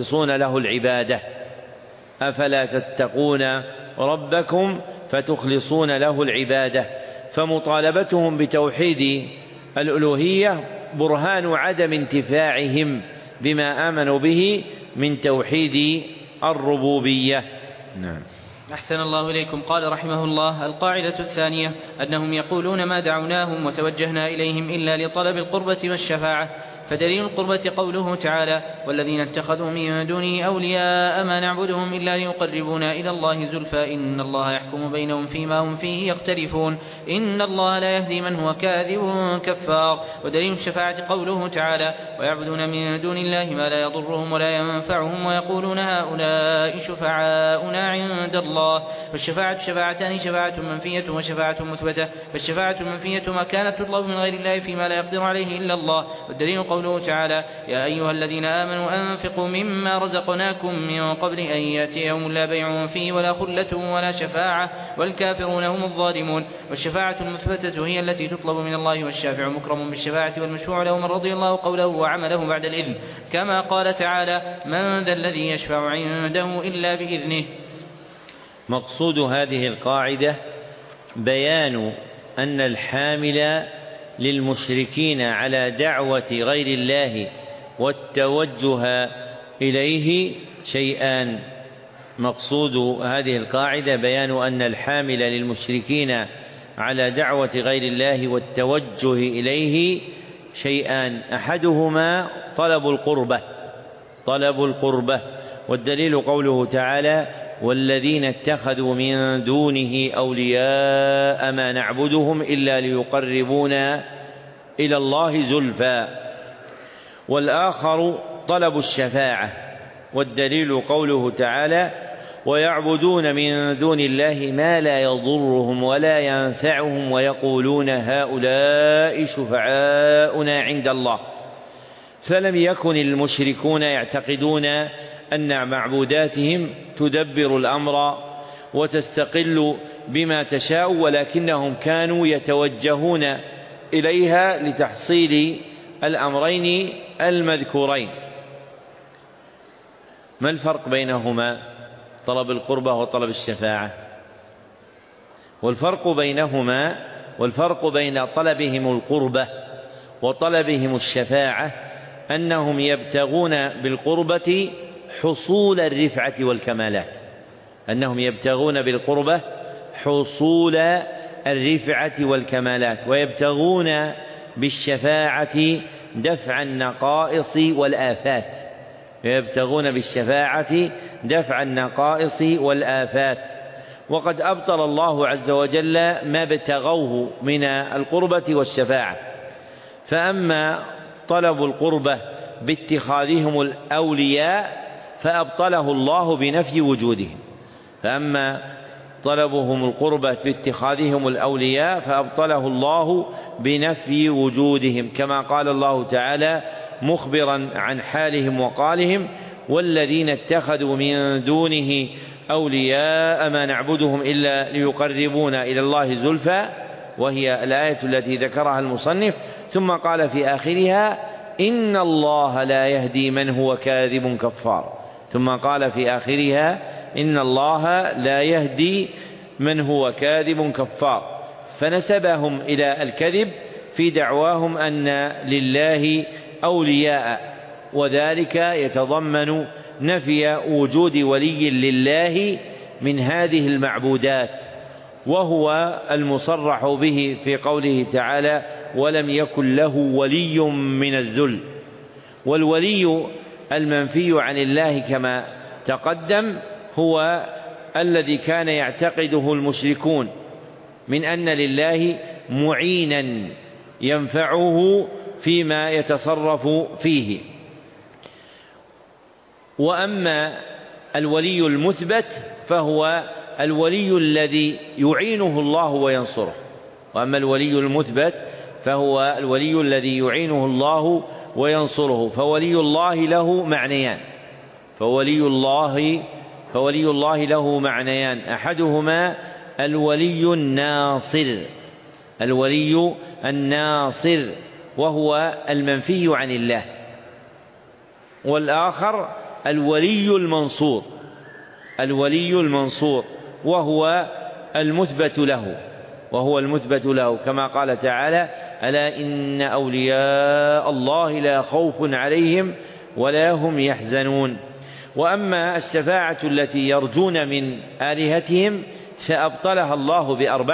فتخلصون له العبادة. فمطالبتهم بتوحيد الألوهية برهان عدم انتفاعهم بما آمنوا به من توحيد الربوبية. نعم. أحسن الله إليكم. قال رحمه الله: القاعدة الثانية أنهم يقولون ما دعوناهم وتوجهنا إليهم إلا لطلب القربة والشفاعة. فدليل القربة قوله تعالى: والذين اتخذوا من دونه أولياء ما نعبدهم إلا ليقربونا إلى الله زلفى إن الله يحكم بينهم فيما هم فيه يختلفون إن الله لا يهدي من هو كاذب كفار. ودليل الشفاعة قوله تعالى: ويعبدون من دون الله ما لا يضرهم ولا ينفعهم ويقولون هؤلاء شفعاؤنا عند الله. والشفاعة شفاعتان: شفاعة منفية وشفاعة مثبتة. فالشفاعة المنفية ما كانت تطلب من غير الله فيما لا يقدر عليه إلا الله. والدليل قوله تعالى: يا أيها الذين آمنوا أنفقوا مما رزقناكم من قبل أن يأتي يوم لا بيع فيه ولا خلة ولا شفاعة والكافرون هم الظالمون. والشفاعة المثبتة هي التي تطلب من الله، والشافع مكرم بالشفاعة والمشفوع له من رضي الله قوله وعمله بعد الإذن، كما قال تعالى: من ذا الذي يشفع عنده إلا بإذنه. مقصود هذه القاعدة بيان أن الحامل للمشركين على دعوة غير الله والتوجه إليه شيئان. مقصود هذه القاعدة بيان أن الحامل للمشركين على دعوة غير الله والتوجه إليه شيئان: أحدهما طلب القربة، والدليل قوله تعالى: والذين اتخذوا من دونه أولياء ما نعبدهم إلا ليقربونا إلى الله زلفى. والآخر طلب الشفاعة، والدليل قوله تعالى: ويعبدون من دون الله ما لا يضرهم ولا ينفعهم ويقولون هؤلاء شفعاؤنا عند الله. فلم يكن المشركون يعتقدون أن معبوداتهم تدبر الأمر وتستقل بما تشاء، ولكنهم كانوا يتوجهون إليها لتحصيل الأمرين المذكورين. ما الفرق بينهما؟ طلب القربة وطلب الشفاعة. والفرق بين طلبهم القربة وطلبهم الشفاعة أنهم يبتغون بالقربة حصول الرفعة والكمالات، ويبتغون بالشفاعة دفع النقائص والآفات. وقد أبطل الله عز وجل ما ابتغوه من القربة والشفاعة. فأما طلب القربة باتخاذهم الأولياء فأبطله الله بنفي وجودهم، كما قال الله تعالى مخبرا عن حالهم وقالهم: والذين اتخذوا من دونه أولياء ما نعبدهم إلا ليقربونا إلى الله زلفى، وهي الآية التي ذكرها المصنف. ثم قال في آخرها: إن الله لا يهدي من هو كاذب كفار. فنسبهم إلى الكذب في دعواهم أن لله أولياء، وذلك يتضمن نفي وجود ولي لله من هذه المعبودات، وهو المصرح به في قوله تعالى: ولم يكن له ولي من الذل. والولي المنفي عن الله كما تقدم هو الذي كان يعتقده المشركون من أن لله معينا ينفعه فيما يتصرف فيه. وأما الولي المثبت فهو الولي الذي يعينه الله وينصره. فولي الله له معنيان: أحدهما الولي الناصر وهو المنفي عن الله، والآخر الولي المنصور وهو المثبت له، كما قال تعالى: ألا إن أولياء الله لا خوف عليهم ولا هم يحزنون. وأما الشفاعة التي يرجون من آلهتهم فأبطلها الله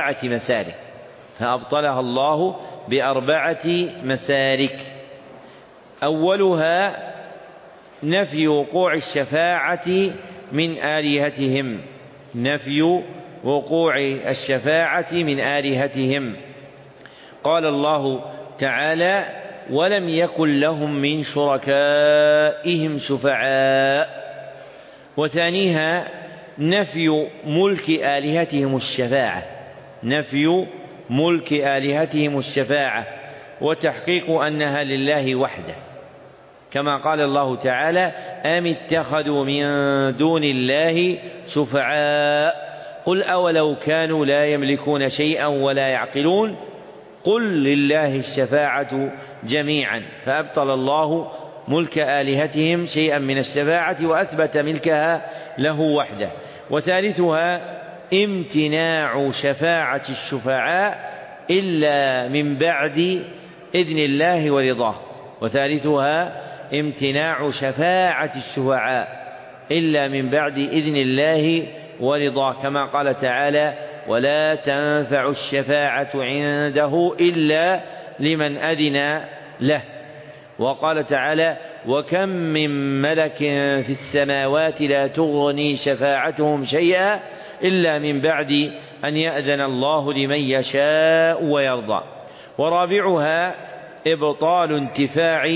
بأربعة مسالك. أولها نفي وقوع الشفاعة من آلهتهم. قال الله تعالى: ولم يكن لهم من شركائهم شفعاء. وثانيها نفي ملك آلهتهم الشفاعة وتحقيق أنها لله وحده، كما قال الله تعالى: أم اتخذوا من دون الله شفعاء قل أولو كانوا لا يملكون شيئا ولا يعقلون قل لله الشفاعة جميعا. فأبطل الله ملك آلهتهم شيئا من الشفاعة وأثبت ملكها له وحده. وثالثها امتناع شفاعة الشفعاء إلا من بعد إذن الله ورضاه، كما قال تعالى: ولا تنفع الشفاعة عنده إلا لمن أذن له. وقال تعالى: وكم من ملك في السماوات لا تغني شفاعتهم شيئا إلا من بعد أن يأذن الله لمن يشاء ويرضى. ورابعها إبطال انتفاع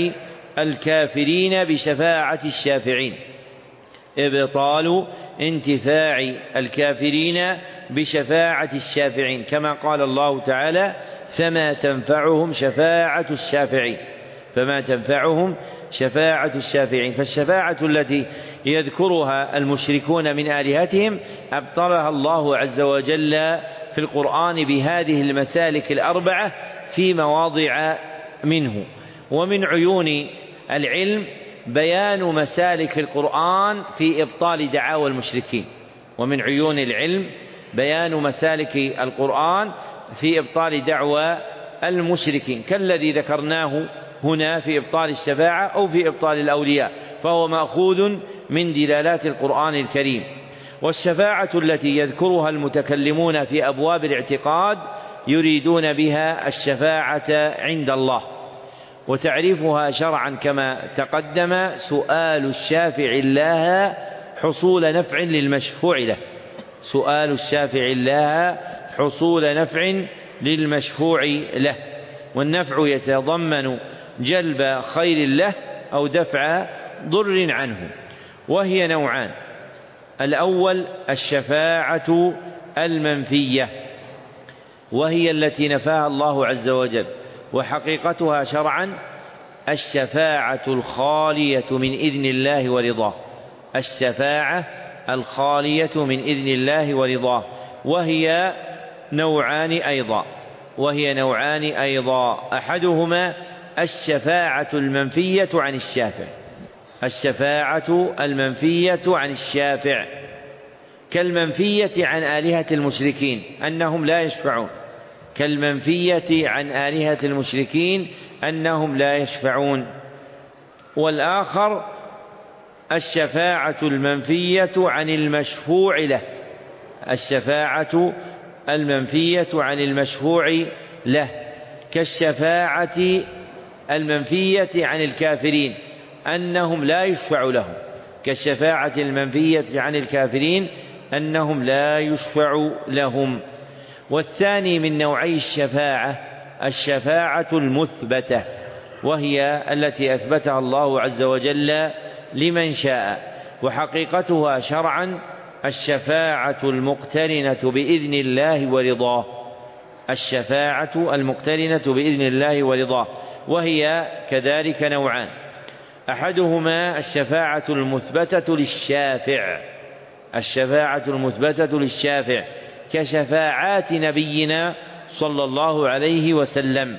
الكافرين بشفاعة الشافعين، إبطال انتفاع الكافرين بشفاعة الشافعين، كما قال الله تعالى: فما تنفعهم شفاعة الشافعين، فما تنفعهم شفاعة الشافعين. فالشفاعة التي يذكرها المشركون من آلهتهم أبطلها الله عز وجل في القرآن بهذه المسالك الأربعة في مواضع منه. ومن عيون العلم بيان مسالك القرآن في إبطال دعاوى المشركين، ومن عيون العلم بيان مسالك القرآن في إبطال دعوى المشركين، كالذي ذكرناه هنا في إبطال الشفاعة أو في إبطال الأولياء، فهو مأخوذ من دلالات القرآن الكريم. والشفاعة التي يذكرها المتكلمون في أبواب الاعتقاد يريدون بها الشفاعة عند الله، وتعريفها شرعا كما تقدم: سؤال الشافع الله حصول نفع للمشفوع له، سؤال الشافع الله حصول نفع للمشفوع له، والنفع يتضمن جلب خير له أو دفع ضر عنه، وهي نوعان: الأول الشفاعة المنفية، وهي التي نفاها الله عز وجل، وحقيقتها شرعا الشفاعة الخالية من إذن الله ورضاه، الشفاعة الخالية من إذن الله ورضاه، وهي نوعان أيضا، أحدهما الشفاعة المنفية عن الشافع، الشفاعة المنفية عن الشافع، كالمنفية عن آلهة المشركين أنهم لا يشفعون، كالمنفية عن آلهة المشركين أنهم لا يشفعون. والآخر الشفاعة المنفية عن المشفوع له، الشفاعة المنفية عن المشفوع له، كالشفاعة المنفية عن الكافرين أنهم لا يشفع لهم، كالشفاعة المنفية عن الكافرين أنهم لا يشفع لهم. والثاني من نوعي الشفاعة الشفاعة المثبتة، وهي التي أثبتها الله عز وجل لمن شاء، وحقيقتها شرعا الشفاعة المقترنة بإذن الله ورضاه، الشفاعة المقترنة بإذن الله ورضاه، وهي كذلك نوعان: أحدهما الشفاعة المثبتة للشافع، الشفاعة المثبتة للشافع كشفاعات نبينا صلى الله عليه وسلم.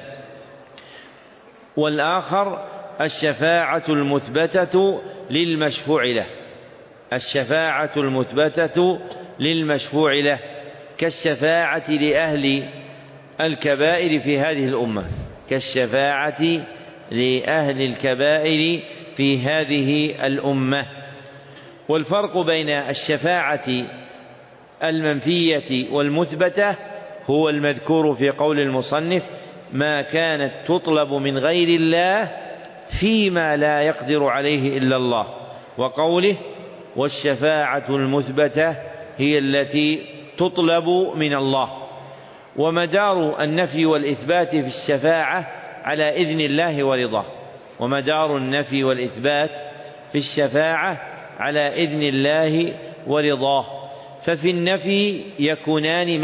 والآخر الشفاعة المثبتة للمشفوع له، الشفاعة المثبتة للمشفوع له، كالشفاعة لأهل الكبائر في هذه الأمة، كالشفاعة لأهل الكبائر في هذه الأمة. والفرق بين الشفاعة المنفية والمثبتة هو المذكور في قول المصنف: ما كانت تطلب من غير الله فيما لا يقدر عليه إلا الله، وقوله: والشفاعة المثبتة هي التي تطلب من الله. ومدار النفي والإثبات في الشفاعة على إذن الله ورضاه، ومدار النفي والإثبات في الشفاعة على إذن الله ورضاه، ففي النفي يكونان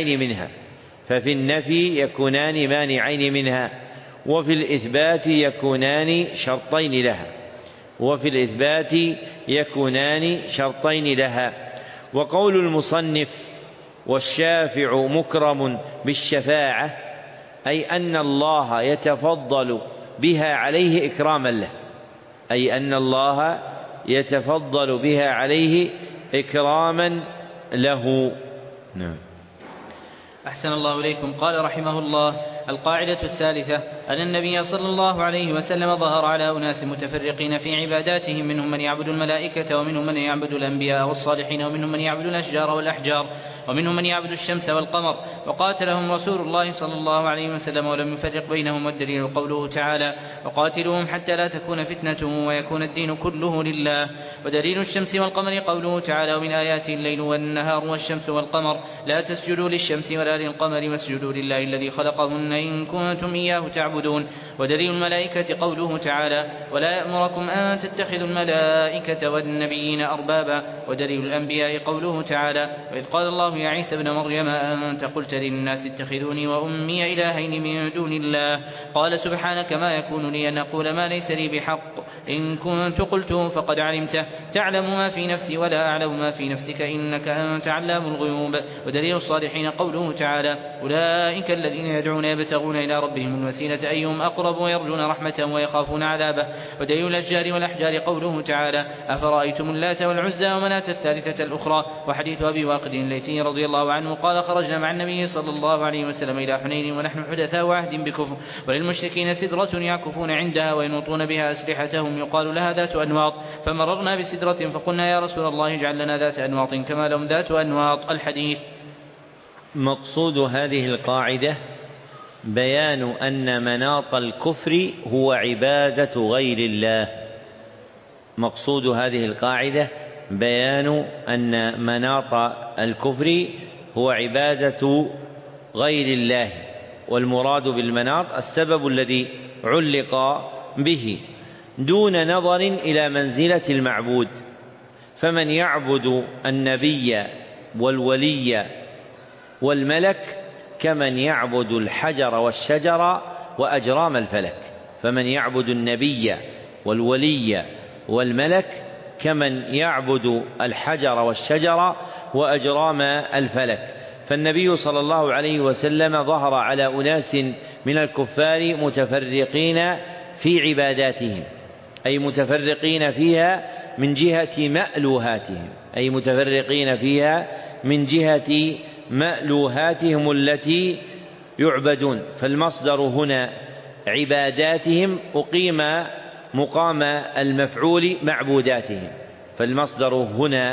مانعين منها، وفي الإثبات يكونان شرطين لها. وقول المصنف: والشافع مكرم بالشفاعة، أي أن الله يتفضل بها عليه إكراما له، أي أن الله يتفضل بها عليه إكراما له. نعم. أحسن الله إليكم. قال رحمه الله: القاعدة الثالثة أن النبي صلى الله عليه وسلم ظهر على أناس متفرقين في عباداتهم، منهم من يعبد الملائكة، ومنهم من يعبد الأنبياء والصالحين، ومنهم من يعبد الأشجار والأحجار، ومنهم من يعبد الشمس والقمر، وقاتلهم رسول الله صلى الله عليه وسلم ولم يفرق بينهم. والدليل قوله تعالى وقاتلوهم حتى لا تكون فتنة ويكون الدين كله لله. ودليل الشمس والقمر قوله تعالى ومن آياته الليل والنهار والشمس والقمر لا تسجدوا للشمس ولا للقمر واسجدوا لله الذي خلقهن إن كنتم إياه تعبدون. ودليل الملائكة قوله تعالى ولا يأمركم أن تتخذوا الملائكة والنبيين أربابا. ودليل الأنبياء قوله تعالى وإذ قال الله يا عيسى ابن مريم أنت قلت للناس اتخذوني وأمي إلهين من دون الله قال سبحانك ما يكون لي أن أقول ما ليس لي بحق إن كنت قلته فقد علمته تعلم ما في نفسي ولا أعلم ما في نفسك إنك أنت علام الغيوب. ودليل الصالحين قوله تعالى أولئك الذين يدعون يبتغون إلى ربهم الوسيلة أيهم أقرب ويرجون رحمة ويخافون عذابه. ودليل الأشجار والأحجار قوله تعالى أفرأيتم اللات والعزى ومناة الثالثة الأخرى. وحديث أبي واقد الليثي رضي الله عنه قال خرجنا مع النبي صلى الله عليه وسلم إلى حنين ونحن حدثاء عهد بكفر وللمشركين سدرة يعكفون عندها وينوطون بها أسلحتهم يقال لها ذات أنواط فمررنا بسدرة فقلنا يا رسول الله اجعل لنا ذات أنواط كما لهم ذات أنواط. الحديث. مقصود هذه القاعدة بيان أن مناط الكفر هو عبادة غير الله. مقصود هذه القاعدة بيان أن مناط الكفر هو عبادة غير الله، والمراد بالمناط السبب الذي علق به دون نظر إلى منزلة المعبود. فمن يعبد النبي والولي والملك كمن يعبد الحجر والشجر وأجرام الفلك. فمن يعبد النبي والولي والملك كمن يعبد الحجر والشجر وأجرام الفلك. فالنبي صلى الله عليه وسلم ظهر على أناس من الكفار متفرقين في عباداتهم، أي متفرقين فيها من جهة مألوهاتهم، أي متفرقين فيها من جهة مألوهاتهم التي يعبدون. فالمصدر هنا عباداتهم أقيم مقام المفعول معبوداتهم. فالمصدر هنا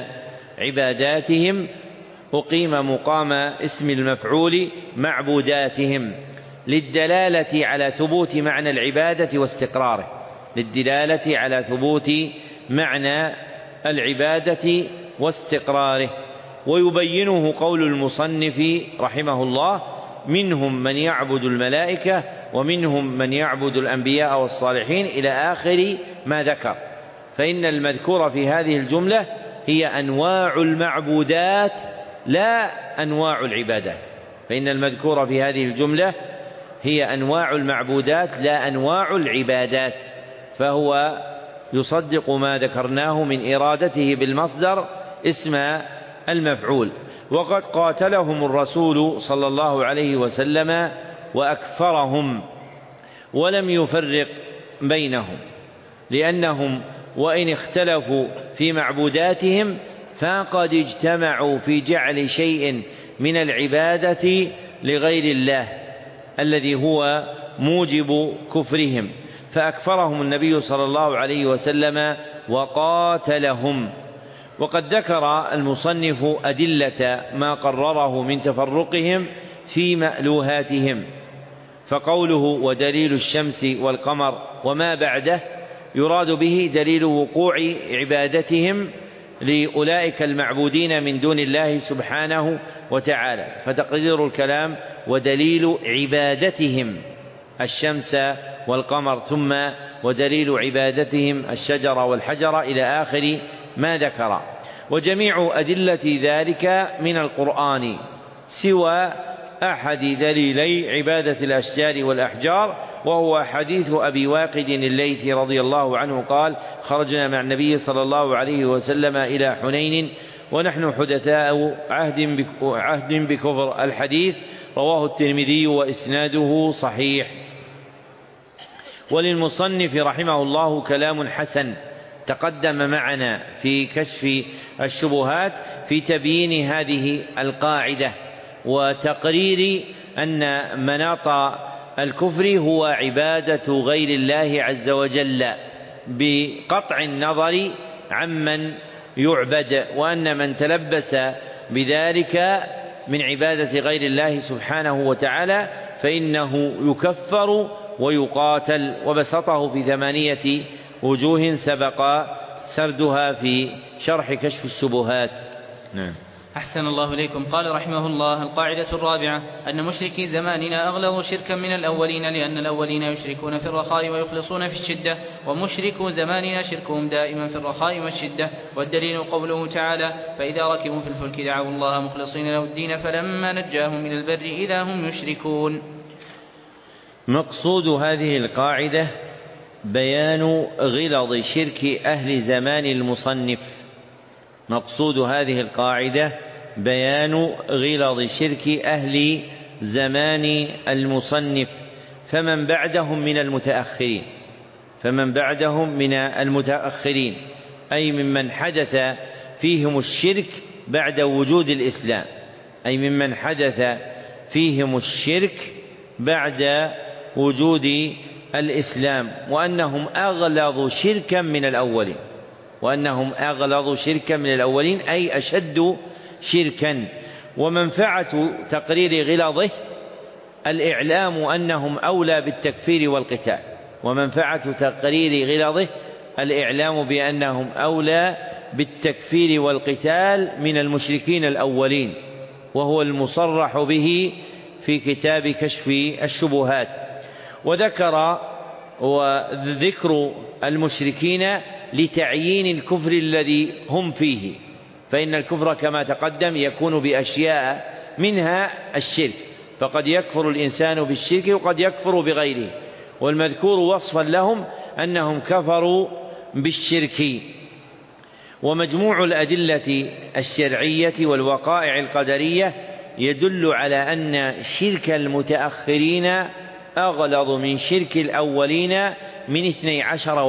عباداتهم أقيم مقام اسم المفعول معبوداتهم للدلالة على ثبوت معنى العبادة واستقراره، للدلالة على ثبوت معنى العبادة واستقراره. ويبينه قول المصنف رحمه الله منهم من يعبد الملائكة ومنهم من يعبد الأنبياء والصالحين إلى آخر ما ذكر. فإن المذكور في هذه الجملة هي أنواع المعبودات لا أنواع العبادات. فإن المذكور في هذه الجملة هي أنواع المعبودات لا أنواع العبادات، فهو يصدق ما ذكرناه من إرادته بالمصدر اسم المفعول. وقد قاتلهم الرسول صلى الله عليه وسلم وأكفرهم ولم يفرق بينهم، لأنهم وإن اختلفوا في معبوداتهم فقد اجتمعوا في جعل شيء من العبادة لغير الله الذي هو موجب كفرهم، فأكفرهم النبي صلى الله عليه وسلم وقاتلهم. وقد ذكر المصنف أدلة ما قرره من تفرقهم في مألوهاتهم، فقوله ودليل الشمس والقمر وما بعده يراد به دليل وقوع عبادتهم لأولئك المعبودين من دون الله سبحانه وتعالى. فتقدير الكلام ودليل عبادتهم الشمس والقمر، ثم ودليل عبادتهم الشجر والحجر إلى آخر ما ذكر. وجميع أدلة ذلك من القرآن سوى أحد دليلي عبادة الأشجار والأحجار، وهو حديث أبي واقد الليثي رضي الله عنه قال خرجنا مع النبي صلى الله عليه وسلم إلى حنين ونحن حدثاء عهد بكفر. الحديث رواه الترمذي وإسناده صحيح. وللمصنف رحمه الله كلام حسن تقدم معنا في كشف الشبهات في تبيين هذه القاعدة وتقرير أن مناط الكفر هو عبادة غير الله عز وجل بقطع النظر عمن يعبد، وأن من تلبس بذلك من عبادة غير الله سبحانه وتعالى فإنه يكفر ويقاتل، وبسطه في 8 وجوه سبق سردها في شرح كشف الشبهات. نعم. أحسن الله إليكم. قال رحمه الله: القاعدة الرابعة أن مشركي زماننا أغلظ شركا من الأولين، لأن الأولين يشركون في الرخاء ويخلصون في الشدة، ومشركو زماننا شركهم دائما في الرخاء والشدة. والدليل قوله تعالى: فإذا ركبوا في الفلك دعوا الله مخلصين له الدين فلما نجاهم إلى البر إذا هم يشركون. مقصود هذه القاعدة بيان غلظ شرك أهل زمان المصنف. مقصود هذه القاعدة بيان غلظ شرك أهل زمان المصنف، فمن بعدهم من المتأخرين أي ممن حدث فيهم الشرك بعد وجود الإسلام، وأنهم أغلظ شركا من الأولين، أي أشد شركا. ومنفعة تقرير غلظه الإعلام أنهم أولى بالتكفير والقتال من المشركين الأولين، وهو المصرح به في كتاب كشف الشبهات. وذكر المشركين لتعيين الكفر الذي هم فيه، فإن الكفر كما تقدم يكون بأشياء منها الشرك، فقد يكفر الإنسان بالشرك وقد يكفر بغيره، والمذكور وصفا لهم أنهم كفروا بالشرك. ومجموع الأدلة الشرعية والوقائع القدرية يدل على أن شرك المتأخرين أغلظ من شرك الأولين من 12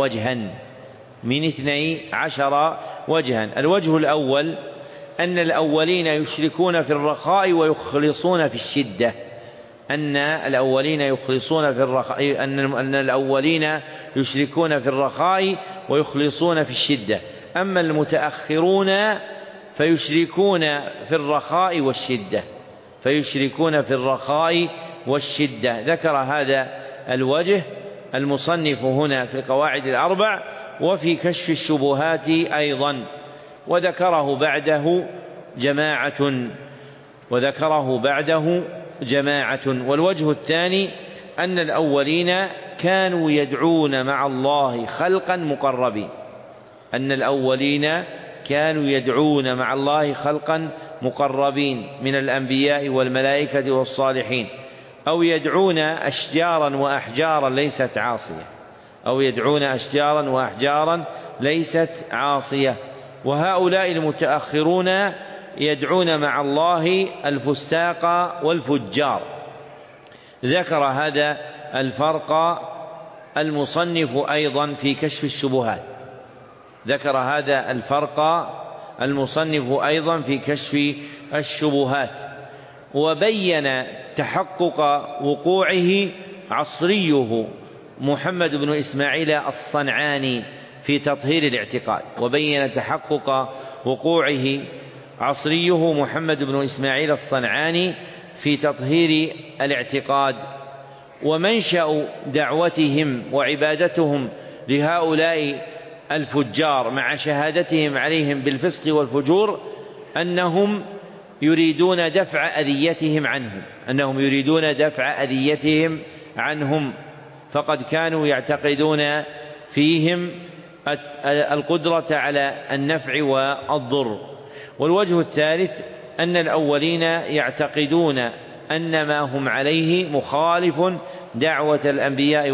وجها. الوجه الأول أن الأولين يشركون في الرخاء ويخلصون في الشدة، أن الأولين يشركون في الرخاء ويخلصون في الشدة، أما المتأخرون فيشركون في الرخاء والشدة. ذكر هذا الوجه المصنف هنا في القواعد الأربع وفي كشف الشبهات أيضا، وذكره بعده جماعة. والوجه الثاني أن الأولين كانوا يدعون مع الله خلقا مقربين من الأنبياء والملائكة والصالحين، أو يدعون أشجارا وأحجارا ليست عاصية. وهؤلاء المتأخرون يدعون مع الله الفساق والفجار. ذكر هذا الفرق المصنف أيضا في كشف الشبهات، وبين تحقق وقوعه عصريه محمد بن إسماعيل الصنعاني في تطهير الاعتقاد. ومنشأ دعوتهم وعبادتهم لهؤلاء الفجار مع شهادتهم عليهم بالفسق والفجور أنهم يريدون دفع أذيتهم عنهم، فقد كانوا يعتقدون فيهم القدرة على النفع والضر. والوجه الثالث أن الأولين يعتقدون أن ما هم عليه مخالف دعوة الأنبياء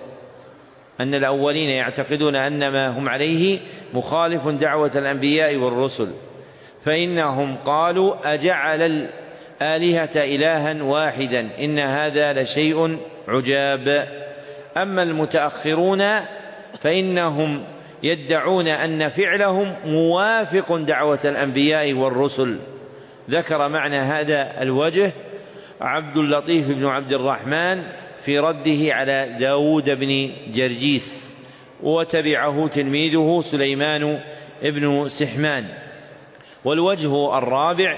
والرسل، فإنهم قالوا: أجعل الآلهة إلها واحدا إن هذا لشيء عجاب. أما المتأخرون فإنهم يدعون أن فعلهم موافق دعوة الأنبياء والرسل. ذكر معنى هذا الوجه عبد اللطيف بن عبد الرحمن في رده على داود بن جرجيس، وتبعه تلميذه سليمان بن سحمان. والوجه الرابع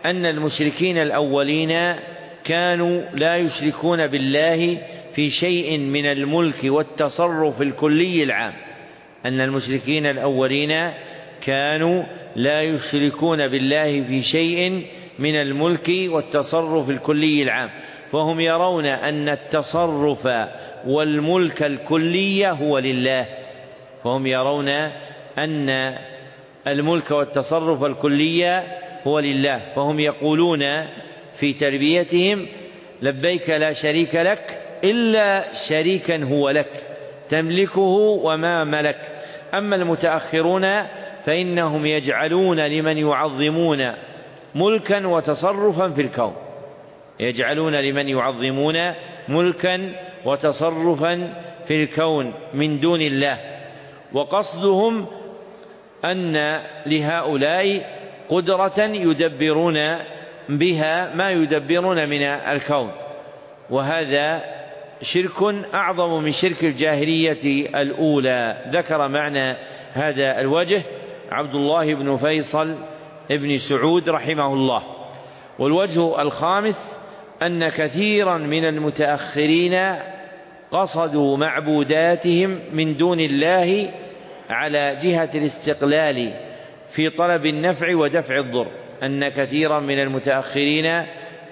أن المشركين الأولين كانوا لا يشركون بالله في شيء من الملك والتصرف الكلي العام. أن المشركين الأولين كانوا لا يشركون بالله في شيء من الملك والتصرف الكلي العام، فهم يرون أن التصرف والملك الكلي هو لله، فهم يرون أن الملك والتصرف الكلي هو لله، فهم يقولون في تربيتهم: لبيك لا شريك لك إلا شريكا هو لك تملكه وما ملك. أما المتأخرون فإنهم يجعلون لمن يعظمون ملكا وتصرفا في الكون، يجعلون لمن يعظمون ملكا وتصرفا في الكون من دون الله، وقصدهم أن لهؤلاء قدرة يدبرون بها ما يدبرون من الكون، وهذا شرك أعظم من شرك الجاهلية الأولى. ذكر معنى هذا الوجه عبد الله بن فيصل ابن سعود رحمه الله. والوجه الخامس أن كثيرا من المتأخرين قصدوا معبوداتهم من دون الله على جهة الاستقلال في طلب النفع ودفع الضر. أن كثيرا من المتأخرين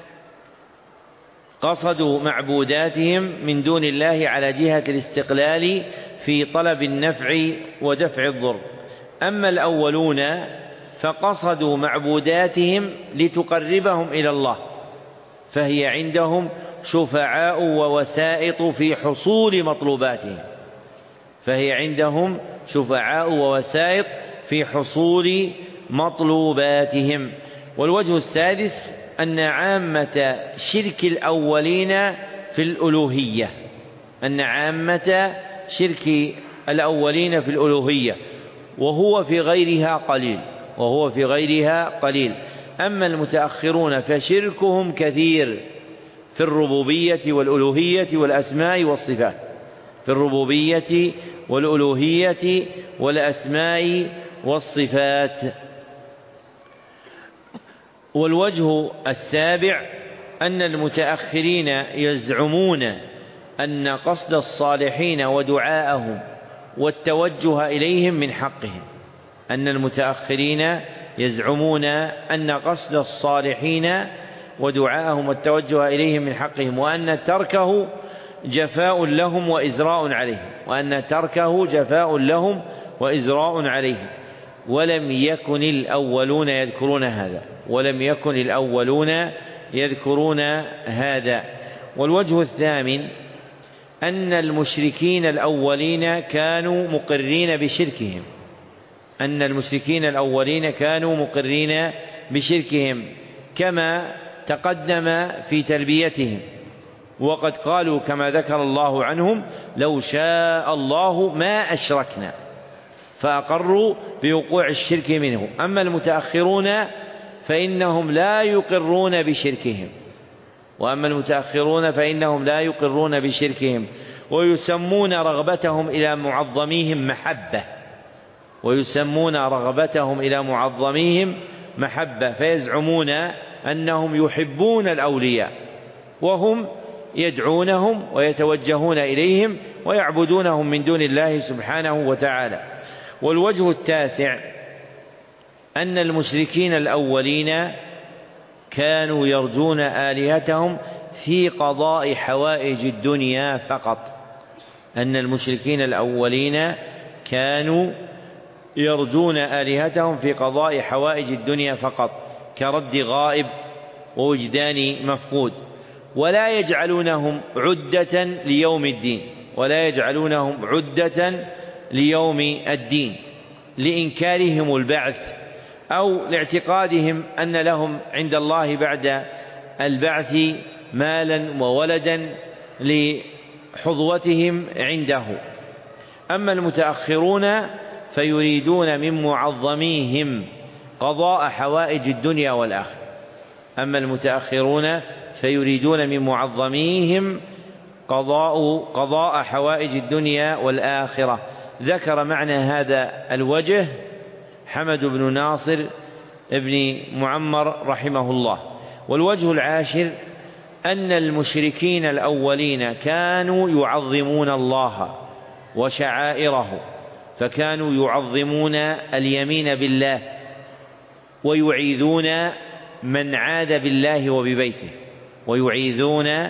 قصدوا معبوداتهم من دون الله على جهة الاستقلال في طلب النفع ودفع الضر. أما الأولون فقصدوا معبوداتهم لتقربهم إلى الله، فهي عندهم شفعاء ووسائط في حصول مطلوباتهم، فهي عندهم شفعاء ووسائط في حصول مطلوباتهم. والوجه السادس أن عامة شرك الأولين في الألوهية، أن عامة شرك الأولين في الألوهية وهو في غيرها قليل. أما المتأخرون فشركهم كثير في الربوبية والألوهية والأسماء والصفات، في الربوبية والألوهية والأسماء والصفات. والوجه السابع أن المتأخرين يزعمون أن قصد الصالحين ودعاءهم والتوجه إليهم من حقهم، أن المتأخرين يزعمون أن قصد الصالحين ودعاءهم والتوجه إليهم من حقهم، وأن تركه جفاء لهم وإزراء عليهم، وأن تركه جفاء لهم وإزراء عليهم. ولم يكن الأولون يذكرون هذا، ولم يكن الأولون يذكرون هذا. والوجه الثامن أن المشركين الأولين كانوا مقرين بشركهم، أن المشركين الأولين كانوا مقرين بشركهم كما تقدم في تربيتهم، وقد قالوا كما ذكر الله عنهم: لو شاء الله ما أشركنا، فأقروا بوقوع الشرك منه. أما المتأخرون فإنهم لا يقرون بشركهم، وأما المتأخرون فإنهم لا يقرون بشركهم، ويسمون رغبتهم إلى معظميهم محبة، ويسمون رغبتهم إلى معظميهم محبة، فيزعمون أنهم يحبون الأولياء وهم يدعونهم ويتوجهون إليهم ويعبدونهم من دون الله سبحانه وتعالى. والوجه التاسع أن المشركين الأولين كانوا يرجون آلهتهم في قضاء حوائج الدنيا فقط، أن المشركين الأولين كانوا يرجون آلهتهم في قضاء حوائج الدنيا فقط، كرد غائب ووجدان مفقود، ولا يجعلونهم عدة ليوم الدين، ولا يجعلونهم عدة ليوم الدين لإنكارهم البعث أو لاعتقادهم أن لهم عند الله بعد البعث مالا وولدا لحظوتهم عنده. أما المتأخرون فيريدون من معظميهم قضاء حوائج الدنيا والآخرة، أما المتأخرون فيريدون من معظميهم قضاء حوائج الدنيا والآخرة. ذكر معنى هذا الوجه حمد بن ناصر ابن معمر رحمه الله. والوجه العاشر أن المشركين الأولين كانوا يعظمون الله وشعائره، فكانوا يعظمون اليمين بالله ويعيذون من عاد بالله وببيته، ويعيذون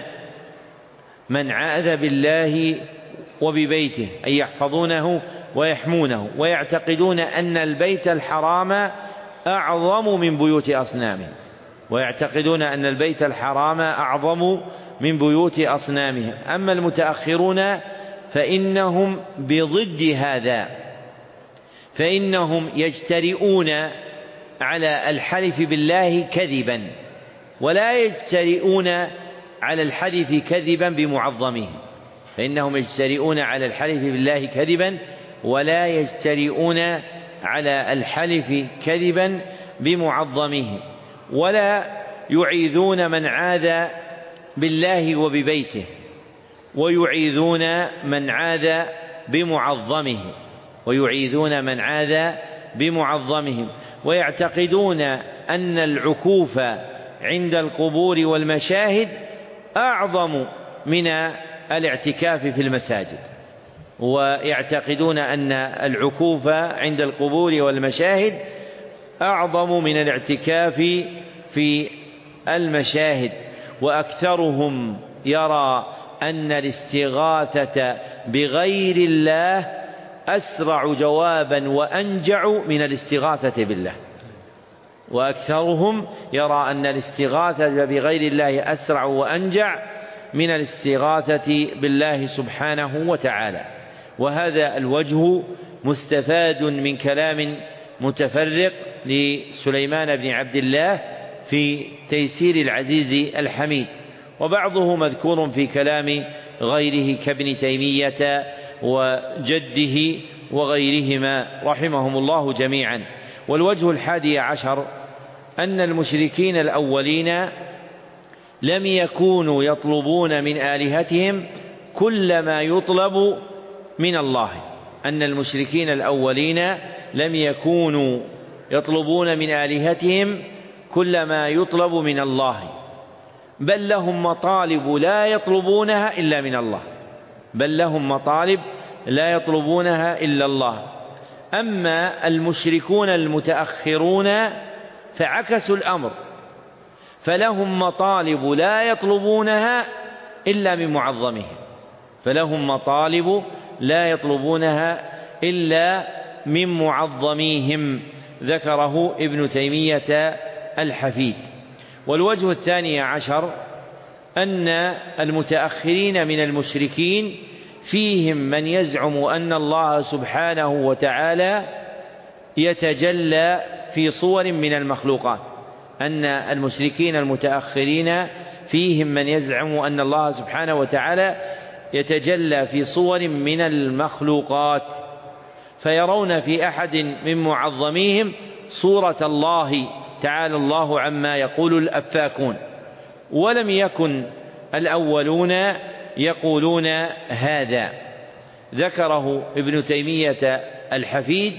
من عاد بالله وببيته أي يحفظونه ويحمونه، ويعتقدون أن البيت الحرام أعظم من بيوت أصنامهم، ويعتقدون أن البيت الحرام أعظم من بيوت أصنامهم. أما المتأخرون فإنهم بضد هذا، فإنهم يجترئون على الحلف بالله كذبا، ولا يجترئون على الحلف كذبا بمعظمه، فإنهم يجترئون على الحلف بالله كذبا ولا يجترئون على الحلف كذبا بمعظمه، ولا يعيذون من عاد بالله وببيته، ويعيذون من عاد بمعظمه، ويعيذون من عاد بمعظمهم، ويعتقدون أن العكوف عند القبور والمشاهد أعظم من الاعتكاف في المساجد، ويعتقدون أن العكوف عند القبور والمشاهد أعظم من الاعتكاف في المشاهد. وأكثرهم يرى أن الاستغاثة بغير الله أسرع جوابا وأنجع من الاستغاثة بالله، وأكثرهم يرى أن الاستغاثة بغير الله أسرع وأنجع من الاستغاثة بالله سبحانه وتعالى. وهذا الوجه مستفاد من كلام متفرق لسليمان بن عبد الله في تيسير العزيز الحميد، وبعضه مذكور في كلام غيره كابن تيمية وجده وغيرهما رحمهم الله جميعا. والوجه 11 أن المشركين الأولين لم يكونوا يطلبون من آلهتهم كل ما يطلب من الله، أن المشركين الأولين لم يكونوا يطلبون من آلهتهم كل ما يطلب من الله، بل لهم مطالب لا يطلبونها إلا من الله، بل لهم مطالب لا يطلبونها إلا الله. أما المشركون المتأخرون فعكسوا الأمر، فلهم مطالب لا يطلبونها إلا من معظمهم، فلهم مطالب لا يطلبونها إلا من معظميهم، ذكره ابن تيمية الحفيد. والوجه 12 أن المتأخرين من المشركين فيهم من يزعم أن الله سبحانه وتعالى يتجلى في صور من المخلوقات، أن المشركين المتأخرين فيهم من يزعم أن الله سبحانه وتعالى يتجلى في صور من المخلوقات، فيرون في أحد من معظميهم صورة الله تعالى الله عما يقول الأفاكون، ولم يكن الأولون يقولون هذا. ذكره ابن تيمية الحفيد،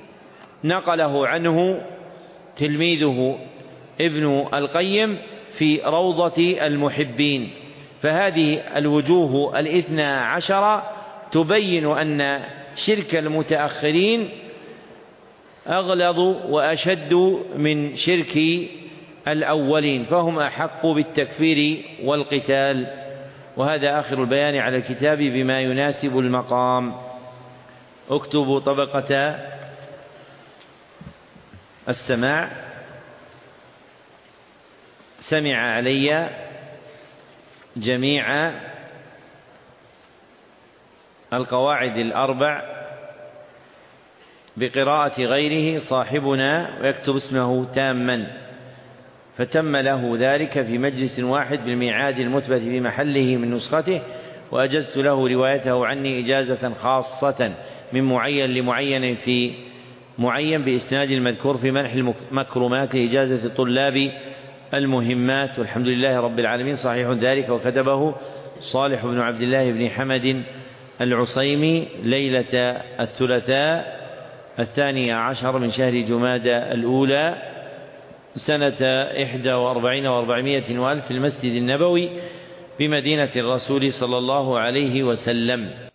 نقله عنه تلميذه ابن القيم في روضة المحبين. فهذه الوجوه 12 تبين أن شرك المتأخرين أغلظ وأشد من شرك الأولين، فهم أحق بالتكفير والقتال. وهذا آخر البيان على الكتاب بما يناسب المقام. اكتبوا طبقة السماع. سمع علي جميع القواعد الأربع بقراءة غيره صاحبنا، ويكتب اسمه تاما، فتم له ذلك في مجلس واحد بالميعاد المثبت في محله من نسخته، وأجزت له روايته عني إجازة خاصة من معين لمعين في معين بإسناد المذكور في منح المكرمات لإجازة الطلاب المهمات. والحمد لله رب العالمين. صحيح ذلك، وكتبه صالح بن عبد الله بن حمد العصيمي ليلة الثلاثاء 12 من شهر جمادى الأولى سنة 41 و400 وألف في المسجد النبوي بمدينة الرسول صلى الله عليه وسلم.